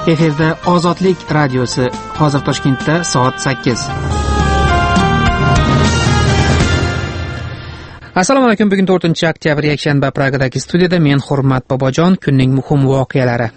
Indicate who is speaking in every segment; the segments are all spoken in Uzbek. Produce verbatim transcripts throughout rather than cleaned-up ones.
Speaker 1: Efirda Ozodlik radiosi. Hozir Toshkentda soat sakkiz. Assalomu alaykum. Bugun to'rtinchi oktyabr yakshanba. Pragadagi studiyada men Hurmat Bobojon. Kunning muhim voqealari.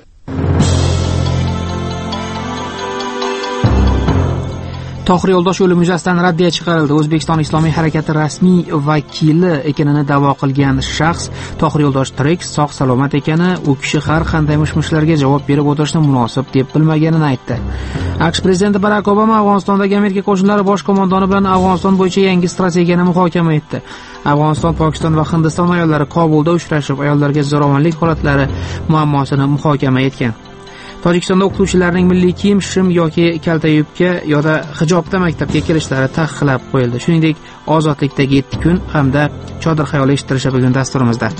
Speaker 1: Tohir Yo'ldosh o'limi yuzasidan raddiya chiqarildi. O'zbekiston Islomiy harakati rasmiy vakili ekanini da'vo qilgan shaxs Tohir Yo'ldosh tirik, sog' salomat ekani, u kishi har qanday mish-mishlarga javob berib o'tirishni munosib deb bilmaganini aytdi. AQSh prezidenti Barak Obama Afg'onistondagi Amerika qo'shinlari bosh qo'mondoni bilan Afg'oniston bo'yicha yangi strategiyani muhokama etdi. Afg'oniston, Pokiston va Hindiston ayollari Kobulda uchrashib, ayollarga zo'ravonlik holatlari muammosini muhokama etgan. Tojikistonda o'qituvchilarning milliy kiyim, shim yoki kalta yubka yoda hijobda maktabga kelishlari taqiqlab qo'yildi. Shuningdek, ozodlikdagi yetti kun hamda chodir xayoli eshittirishi bugun dasturimizda.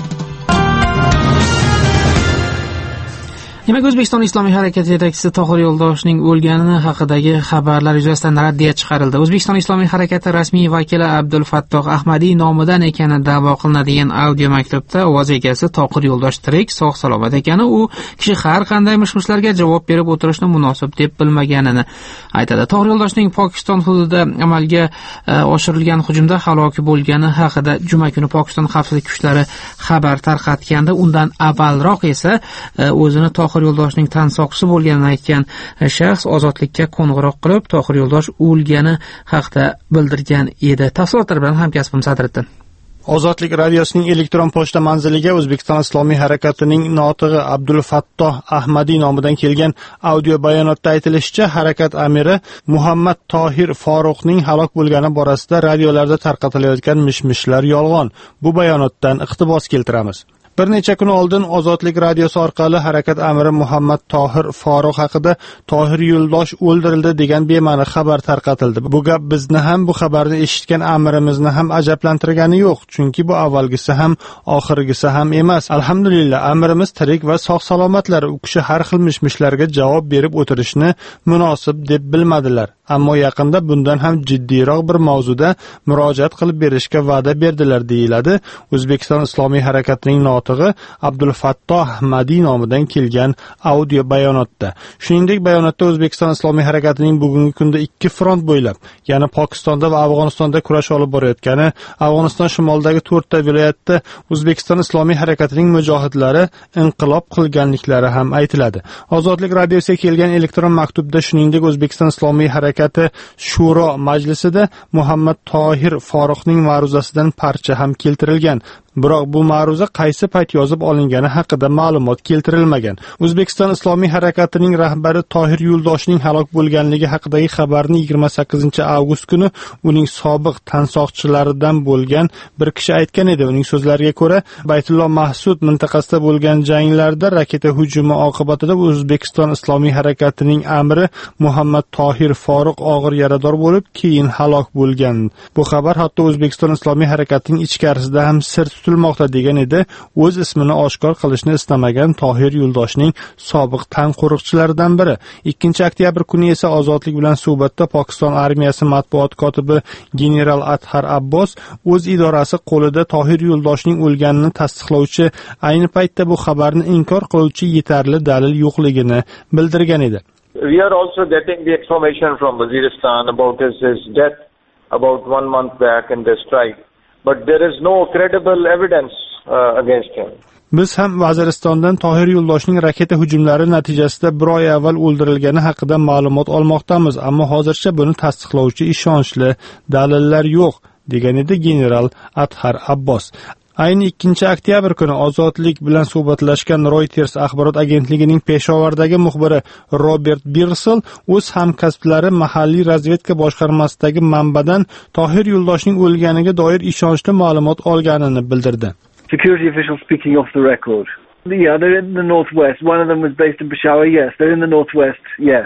Speaker 1: Demak, O'zbekiston Islomiy harakati yetakchisi Tohir Yo'ldoshning o'lgani haqidagi xabarlar yuzasidan raddiya chiqarildi. O'zbekiston Islomiy harakati rasmiy vakili Abdulfattoh Ahmadiy nomidan ekani da'vo qilinadigan audio maktubda ovoz egasi Tohir Yo'ldosh tirik, sog' salomat ekani, u kishi har qanday mish-mishlarga javob berib o'tirishni munosib deb bilmaganini aytadi. Tohir Yo'ldoshning Pokiston hududida amalga oshirilgan hujumda halok bo'lgani haqida juma kuni Pokiston xavfsizlik kuchlari xabar tarqatganda, undan avvalroq esa o'zini Tohir Yo'ldoshning tansoqchisi bo'lganini aytgan shaxs ozodlikka qo'ng'iroq qilib, Tohir Yo'ldosh o'lgani haqida bildirgan edi. Tafsilotlar bilan hamkasbim Sadriddin.
Speaker 2: Ozodlik radiosining elektron pochta manziliga O'zbekiston Islomiy harakatining notig'i Abdulfattoh Ahmadiy nomidan kelgan audio bayonotda aytilishicha, harakat amiri Muhammad Tohir Foruqning halok bo'lgani borasida radiolarda tarqatilayotgan mish-mishlar yolg'on. Bu bayonotdan iqtibos keltiramiz. Bir necha kun oldin Ozodlik radiosi orqali harakat amiri Muhammad Tohir Foruq haqida Tohir Yo'ldosh o'ldirildi degan bema'ni xabar tarqatildi. Bu gap bizni ham, bu xabarni eshitgan amirimizni ham ajablantirgani yo'q, chunki bu avvalgisi ham, oxirgisi ham emas. Alhamdulillah, amirimiz tirik va sog' salomatlar. U kishi har xil mish-mishlarga javob berib o'tirishni munosib deb bilmadilar. Ammo yaqinda bundan ham jiddiyroq bir mavzuda murojaat qilib berishga va'da berdilar, deyiladi O'zbekiston Islomiy harakatining notig'i Abdulfattoh Ahmadiy nomidan kelgan audio bayonotda. Shuningdek, bayonotda O'zbekiston Islomiy harakatining bugungi kunda ikki front bo'ylab, ya'ni Pokistonda va Afg'onistonda kurash olib borayotgani, Afg'oniston shimolidagi to'rtta viloyatda O'zbekiston Islomiy harakatining mujohidlari inqilob qilganliklari ham aytiladi. Ozodlik radiosiga kelgan elektron maktubda shuningdek O'zbekiston Islomiy harakati Shuro majlisida Muhammad Tohir Foruqning ma'ruzasidan parcha ham keltirilgan. Biroq bu ma'ruza qaysi payt yozib olingani haqida ma'lumot keltirilmagan. O'zbekiston Islomiy harakatining rahbari Tohir Yo'ldoshning halok bo'lganligi haqidagi xabarni yigirma sakkizinchi avgust kuni uning sobiq tansoqchilaridan bo'lgan bir kishi aytgan edi. Uning so'zlariga ko'ra, Baytulloh Mahsud mintaqasida bo'lgan janglarda raketa hujumi oqibatida O'zbekiston Islomiy harakatining amiri Muhammad Tohir Foruq og'ir yarador bo'lib, keyin halok bo'lgan. Bu xabar hatto O'zbekiston Islomiy harakatining ichkarisida ham sir tutilmoqda degan edi. O'z ismini oshkor qilishni istamagan Tohir Yo'ldoshning sobiq tan qo'riqchilaridan biri. ikkinchi oktyabr kuni esa Ozodlik bilan suhbatda Pokiston armiyasi matbuot kotibi general Athar Abbos o'z idorasi qo'lida Tohir Yo'ldoshning o'lganini tasdiqlovchi, ayni paytda bu xabarni inkor qiluvchi yetarli dalil yo'qligini bildirgan edi.
Speaker 3: We are also getting the information from Waziristan about his, his death about one month back in the strike. But there is no credible evidence uh, against him.
Speaker 2: Biz ham Vaziristondan Tohir Yo'ldoshning raketa hujumlari natijasida bir oy avval o'ldirilgani haqida ma'lumot olmoqdamiz, ammo hozircha buni tasdiqlovchi ishonchli dalillar yo'q, degan edi general Athar Abbos. Ayni ikkinchi oktyabr kuni Ozodlik bilan suhbatlashgan Reuters axborot agentligining Peshovardagi muxbiri Robert Birsel o'z hamkasblari mahalliy razvedka boshqarmasidagi manbadan Tohir Yo'ldoshning o'lganiga doir ishonchli ma'lumot olganini bildirdi.
Speaker 4: Security officials speaking off the record. Yeah, they're in the northwest. One of them was based in Peshawar. Yes, they're in the northwest. Yes.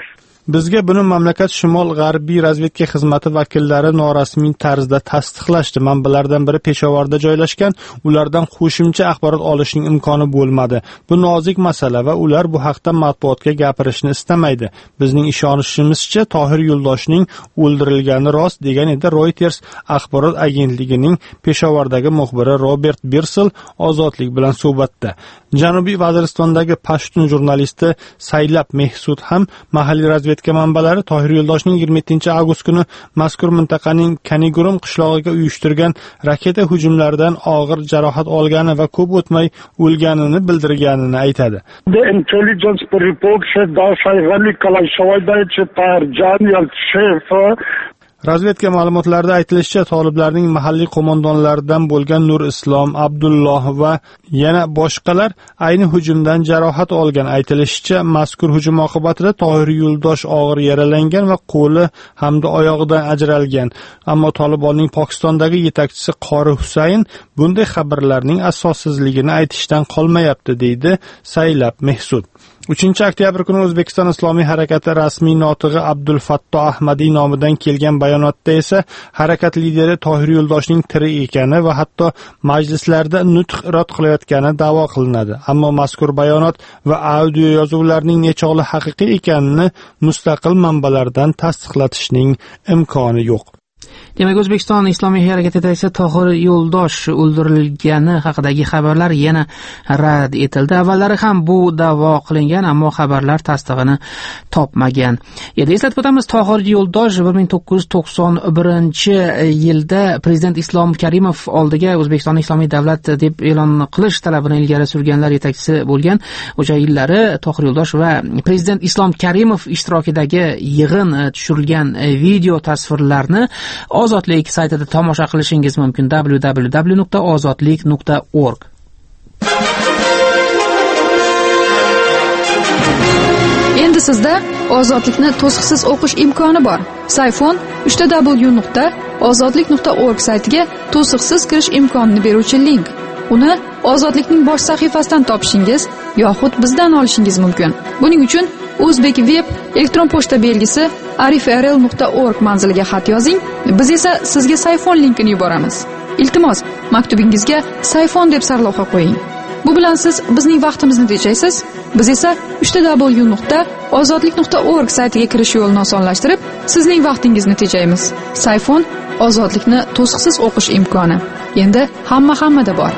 Speaker 2: Bizga buni mamlakat Shimol g'arbiy razvedka xizmati vakillari norasmiy tarzda tasdiqlashdi. Manbalardan biri Peshovarda joylashgan, ulardan qo'shimcha axborot olishning imkoni bo'lmadi. Bu nozik masala va ular bu haqda matbuotga gapirishni istamaydi. Bizning ishonishimizcha Tohir Yo'ldoshning o'ldirilgani rost, degan edi Reuters axborot agentligining Peshovardagi muxbiri Robert Birsel Ozodlik bilan suhbatda. Janubiy Vaziristondagi Pashtun jurnalisti Saylab Mehsud ham mahalliy razvedka manbalari Tohir Yo'ldoshning yigirma yettinchi avgust kuni mazkur mintaqaning Kanigurum qishlog'iga uyushtirgan raketa hujumlaridan og'ir jarohat olgani va ko'p o'tmay o'lganini bildirganini aytadi.
Speaker 5: The intelligence report said that Sayg'ali Kalashovaydagi Tarjan Yalchev
Speaker 2: Razvedka ma'lumotlarida aytilishicha, toliblarning mahalliy qo'mondonlaridan bo'lgan Nur Islom, Abdulloh va yana boshqalar ayni hujumdan jarohat olgan. Aytilishicha, mazkur hujum oqibatida Tohir Yo'ldosh og'ir yaralangan va qo'li hamda oyog'idan ajralgan. Ammo Tolibonning Pokistondagi yetakchisi Qori Husayn bunday xabarlarning asossizligini aytishdan qolmayapti, deydi Saylab Mehsud. uchinchi oktyabr kuni O'zbekiston Islomiy harakati rasmiy notig'i Abdul Fatto Ahmadiy nomidan kelgan bayonotda esa harakat lideri Tohir Yo'ldoshning tirik ekani va hatto majlislarda nutq irod qilayotgani da'vo qilinadi. Ammo mazkur bayonot va audio yozuvlarning nechog'li haqiqiy ekanini mustaqil manbalardan tasdiqlatishning imkoni yo'q.
Speaker 1: Demak, O'zbekiston Islomiy harakati yetakchisi Tohir Yo'ldosh o'ldirilgani haqidagi xabarlar yana rad etildi. Avvallari ham bu da'vo qilingan, ammo xabarlar tasdig'ini topmagan. Endi eslatib o'tamiz, Tohir Yo'ldosh bir ming to'qqiz yuz to'qson birinchi yilda Prezident Islom Karimov oldiga O'zbekiston Islomiy davlat deb e'lon qilish talabini ilgari surganlar yetakchisi bo'lgan. O'sha yillari Tohir Yo'ldosh va Prezident Islom Karimov ishtirokidagi yig'in tushirilgan video tasvirlarni Ozodlik saytida tomosha qilishingiz mumkin. w w w nuqta ozodlik nuqta org.
Speaker 6: Endi sizda ozodlikni to'siqsiz o'qish imkoni bor. Sayfon uch w nuqta ozodlik nuqta org saytiga to'siqsiz kirish imkonini beruvchi link. Uni Ozodlikning bosh sahifasidan topishingiz yoxud bizdan olishingiz mumkin. Buning uchun O'zbek web elektron pochta belgisi arif r l nuqta org manziliga xat yozing. Biz esa sizga Sayfon linkini yuboramiz. Iltimos, maktubingizga Sayfon deb sarlavha qo'ying. Bu bilan siz bizning vaqtimizni tejaysiz. Biz esa uch w nuqta ozodlik nuqta org saytiga kirish yo'lini osonlashtirib, sizning vaqtingizni tejaymiz. Sayfon ozodlikni to'siqsiz o'qish imkoni. Endi hamma hammada bor.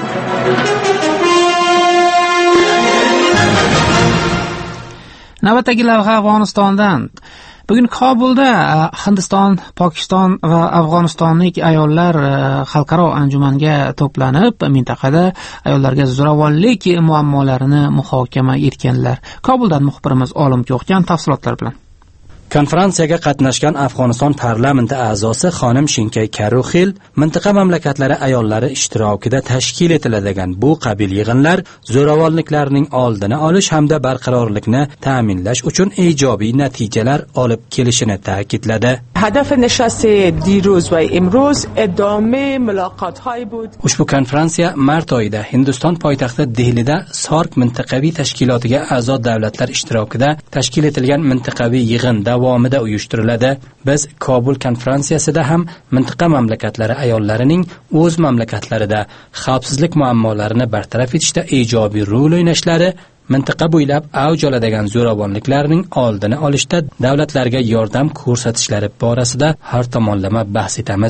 Speaker 1: Navbatdagi lavha Afg'onistondan. Bugun Kobulda Hindiston, Pokiston va Afg'onistonlik ayollar xalqaro anjumanga to'planib, mintaqada ayollarga zo'ravonlik muammolarini muhokama etganlar. Kobuldan muxbirimiz Olim Ko'xjan tafsilotlar bilan.
Speaker 7: Konferensiyaga qatnashgan Afg'oniston parlamenti a'zosi xonim Shinkay Karuxil mintaqa mamlakatlari ayollari ishtirokida tashkil etiladigan bu qabil yig'inlar zo'ravonliklarning oldini olish hamda barqarorlikni ta'minlash uchun ijobiy natijalar olib kelishini ta'kidladi.
Speaker 8: هدف نشست دیروز و امروز ادامه ملاقات‌های بود.
Speaker 7: Ushbu konferensiya mart oyida Hindiston poytaxti Dehlida SAARC mintaqaviy tashkilotiga a'zo davlatlar ishtirokida tashkil etilgan mintaqaviy yig'in davomida uyushtiriladi. Biz Kobul konferensiyasida ham mintaqa mamlakatlari ayollarining o'z mamlakatlarida xavfsizlik muammolarini bartaraf etishda ijobiy rol o'ynashlari, mintaqa bo'ylab avj oladigan zo'ravonliklarning oldini olishda davlatlarga yordam ko'rsatishlari borasida har tomonlama bahs etamiz.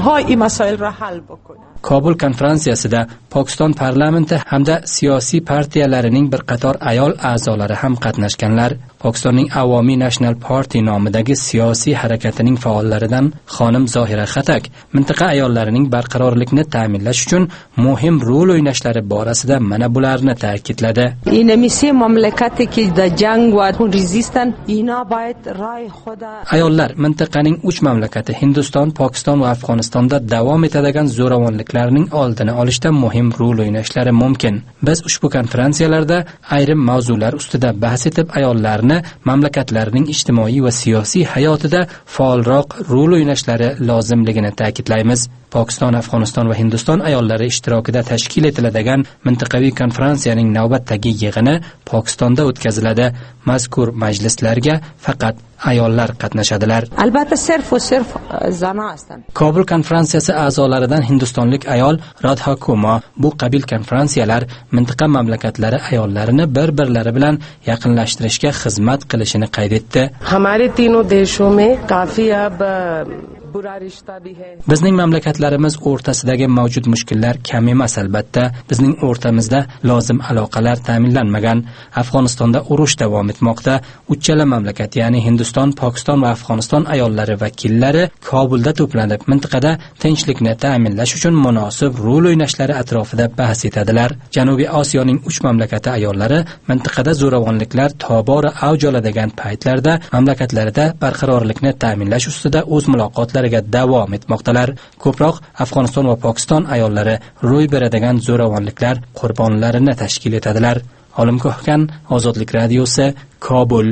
Speaker 7: Kobul konferensiyasida Pokiston parlamenti hamda siyosiy partiyalarining bir qator ayol a'zolari ham qatnashganlar. Pokistonning Avomiy National Party nomidagi siyosiy harakatining faollaridan xonim Zohira Xatak mintaqa ayollarining barqarorlikni ta'minlash uchun muhim rol o'ynashlari borasida mana bularni ta'kidladi. Ayollar mintaqaning uch mamlakati Hindiston, Pokiston va Afg'onistonda davom etadigan zo'ravonliklarning oldini olishda muhim rol o'ynashlari mumkin. Biz ushbu konferensiyalarda ayrim mavzular ustida bahs etib ayollarni mamlakatlarning ijtimoiy va siyosiy hayotida faolroq rol o'ynashlari lozimligini ta'kidlaymiz. Pokiston, Afg'oniston va Hindiston ayollari ishtirokida tashkil etiladigan mintaqaviy konferensiyaning navbatdagi yig'ini Pokistonda o'tkaziladi. Mazkur majlislarga faqat ayollar qatnashadilar.
Speaker 8: Albatta, sirf va sirf zana astan.
Speaker 7: Kobul konferensiyasi a'zolaridan hindistonlik ayol Radha Kumar bu qabil konferensiyalar mintaqa mamlakatlari ayollarini bir-birlari bilan yaqinlashtirishga xizmat qilishini qayd etdi.
Speaker 8: Hamare tino deshon mein kafi ab bura rishta bhi hai.
Speaker 7: Bizning mamlakatlarimiz o'rtasidagi mavjud mushkullar kam emas albatta. Bizning o'rtamizda lozim aloqalar ta'minlanmagan. Afg'onistonda urush davom etmoqda. Uchala mamlakat, ya'ni Hindiston, Pokiston va Afg'oniston ayollari vakillari Kobulda to'planib, mintaqada tinchlikni ta'minlash uchun munosib rol o'ynashlari atrofida bahs etadilar. Janubiy Osiyoning uch mamlakati ayollari mintaqada zo'ravonliklar tobora avj oladigan paytlarda mamlakatlarida barqarorlikni ta'minlash ustida o'z muloqotlariga davom etmoqdalar. Ko'proq Afg'oniston va Pokiston ayollari ro'y beradigan zo'ravonliklar qurbonlarini tashkil etadilar. Olimgohkan, Ozodlik radiosi, Kobul.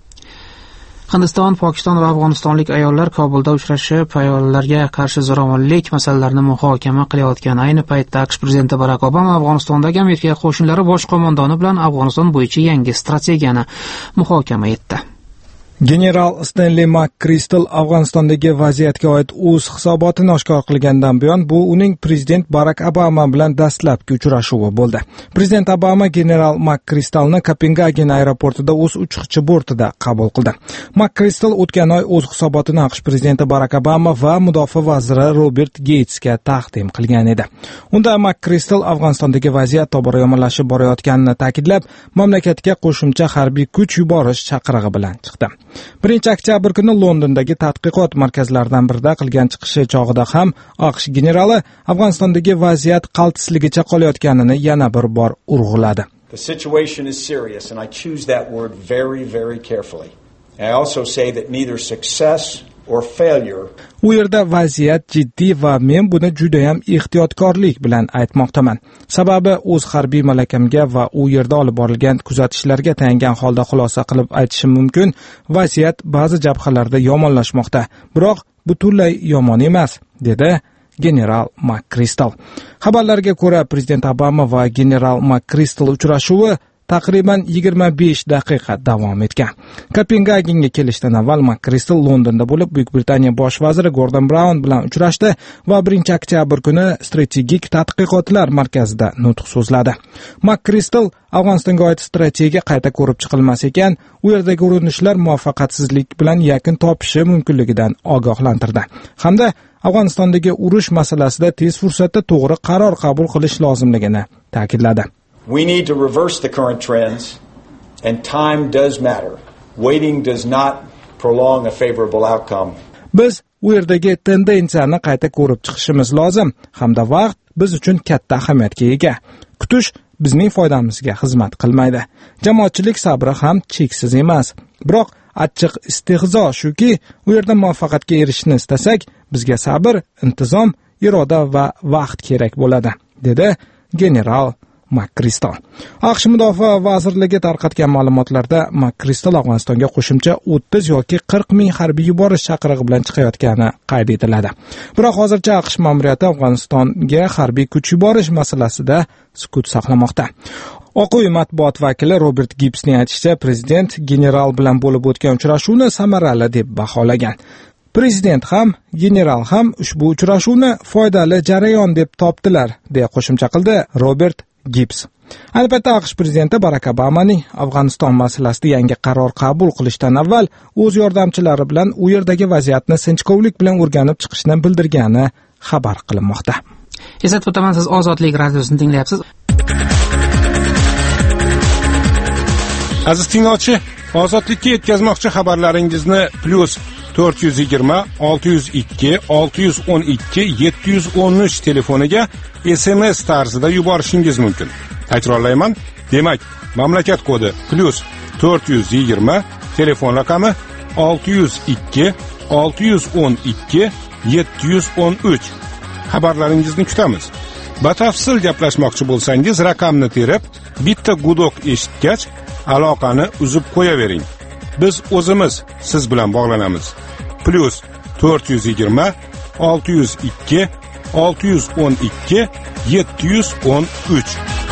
Speaker 1: Hindiston, Pokiston va Afg'onistonlik ayollar Kobulda uchrashib, ayollarga qarshi zo'ravonlik masalalarini muhokama qilayotgan ayni paytda AQSh prezidenti Barak Obama Afg'onistondagi Amerika qo'shinlari bosh qo'mondoni bilan Afg'oniston bo'yicha yangi strategiyani muhokama etdi.
Speaker 9: General Stanley McChrystal Afg'onistondagi vaziyatga oid o'z hisobotini oshkor qilgandan buyon bu uning prezident Barak Obama bilan dastlabki uchrashuvi bo'ldi. Prezident Obama general McChrystalni Kopengagen aeroportida o'z uchuvchi bortida qabul qildi. McChrystal o'tgan oy o'z hisobotini AQSh prezidenti Barak Obama va mudofaa vaziri Robert Gatesga taqdim qilgan edi. Unda McChrystal Afg'onistondagi vaziyat tobora yomonlashib borayotganini ta'kidlab, mamlakatga qo'shimcha harbiy kuch yuborish chaqirig'i bilan chiqdi. birinchi oktyabr kuni Londondagi tadqiqot markazlaridan birida qilgan chiqishi chog'ida ham AQSh generali Afg'onistondagi vaziyat qaltisligicha qolayotganini yana bir bor urg'uladi.
Speaker 10: The situation is serious and I choose that word very very carefully. I also say that neither success or failure.
Speaker 9: U yerda vaziyat jiddiy va men buni juda ham ehtiyotkorlik bilan aytmoqdaman. Sababi o'z harbiy malakamga va u yerda olib borilgan kuzatishlarga tayangan holda xulosa qilib aytishim mumkin, vaziyat ba'zi jabhalarda yomonlashmoqda, biroq butunlay yomon emas, dedi general McChrystal. Xabarlarga ko'ra, prezident Obama va general McChrystal uchrashuvi taqriban yigirma besh daqiqa davom etgan. Kopengagenga kelishdan avval McChrystal Londonda bo'lib, Buyuk Britaniya bosh vaziri Gordon Brown bilan uchrashdi va birinchi oktyabr kuni strategik tadqiqotlar markazida nutq so'zladi. McChrystal Afg'onistonga oid strategiya qayta ko'rib chiqilmas ekan, u yerdagi urinishlar muvaffaqiyatsizlik bilan yakun topishi mumkinligidan ogohlantirdi. Hamda Afg'onistondagi urush masalasida tez fursatda to'g'ri qaror qabul qilish lozimligini ta'kidladi.
Speaker 10: We need to reverse the current trends, and time does matter. Waiting does not prolong a favorable outcome.
Speaker 9: Biz u yerdagi tendensiyani qayta ko'rib chiqishimiz lozim, hamda vaqt biz uchun katta ahamiyatga ega. Kutish bizning foydamizga xizmat qilmaydi. Jamoatchilik sabri ham cheksiz emas. Biroq achchiq istehzo shuki, u yerda muvaffaqiyatga erishishni istasak, bizga sabr, intizom, iroda va vaqt kerak bo'ladi, dedi general McChrystal. AQSh Mudofaa vazirligi tarqatgan ma'lumotlarda McChrystal Afg'onistonga qo'shimcha o'ttiz yoki qirq ming harbiy yuborish chaqirig'i bilan chiqayotgani qayd etiladi. Biroq hozircha AQSh ma'muriyati Afg'onistonga harbiy kuch yuborish masalasida sukut saqlamoqda. Oq uy matbuot vakili Robert Gibbsning aytishicha, prezident general bilan bo'lib o'tgan uchrashuvni samarali deb baholagan. Prezident ham, general ham ushbu uchrashuvni foydali jarayon deb topdilar, deya qo'shimcha qildi Robert Gibbs. Ayni paytda AQSh prezidenti Barak Obamaning Afg'oniston masalasida yangi qaror qabul qilishdan avval o'z yordamchilari bilan u yerdagi vaziyatni sinchkovlik bilan o'rganib chiqishni bildirgani xabar qilinmoqda.
Speaker 1: Eslatib o'taman, siz Ozodlik radiosini tinglayapsiz.
Speaker 2: Aziz tinglovchi, Ozodlikka yetkazmoqchi xabarlaringizni plus to'rt yuz yigirma olti yuz ikki olti yuz o'n ikki yetti yuz o'n uch telefoniga S M S tarzida yuborishingiz mumkin. Takrorlayman, demak, mamlakat kodi plus to'rt yuz yigirma, telefon raqami olti yuz ikki olti yuz o'n ikki yetti yuz o'n uch. Xabarlaringizni kutamiz. Batafsil gaplashmoqchi bo'lsangiz, raqamni terib, bitta gudok eshitgach, aloqani uzib qo'yavering. Biz o'zimiz siz bilan bog'lanamiz. Plus to'rt yuz yigirma olti yuz ikki
Speaker 11: olti yuz o'n ikki yetti yuz o'n uch.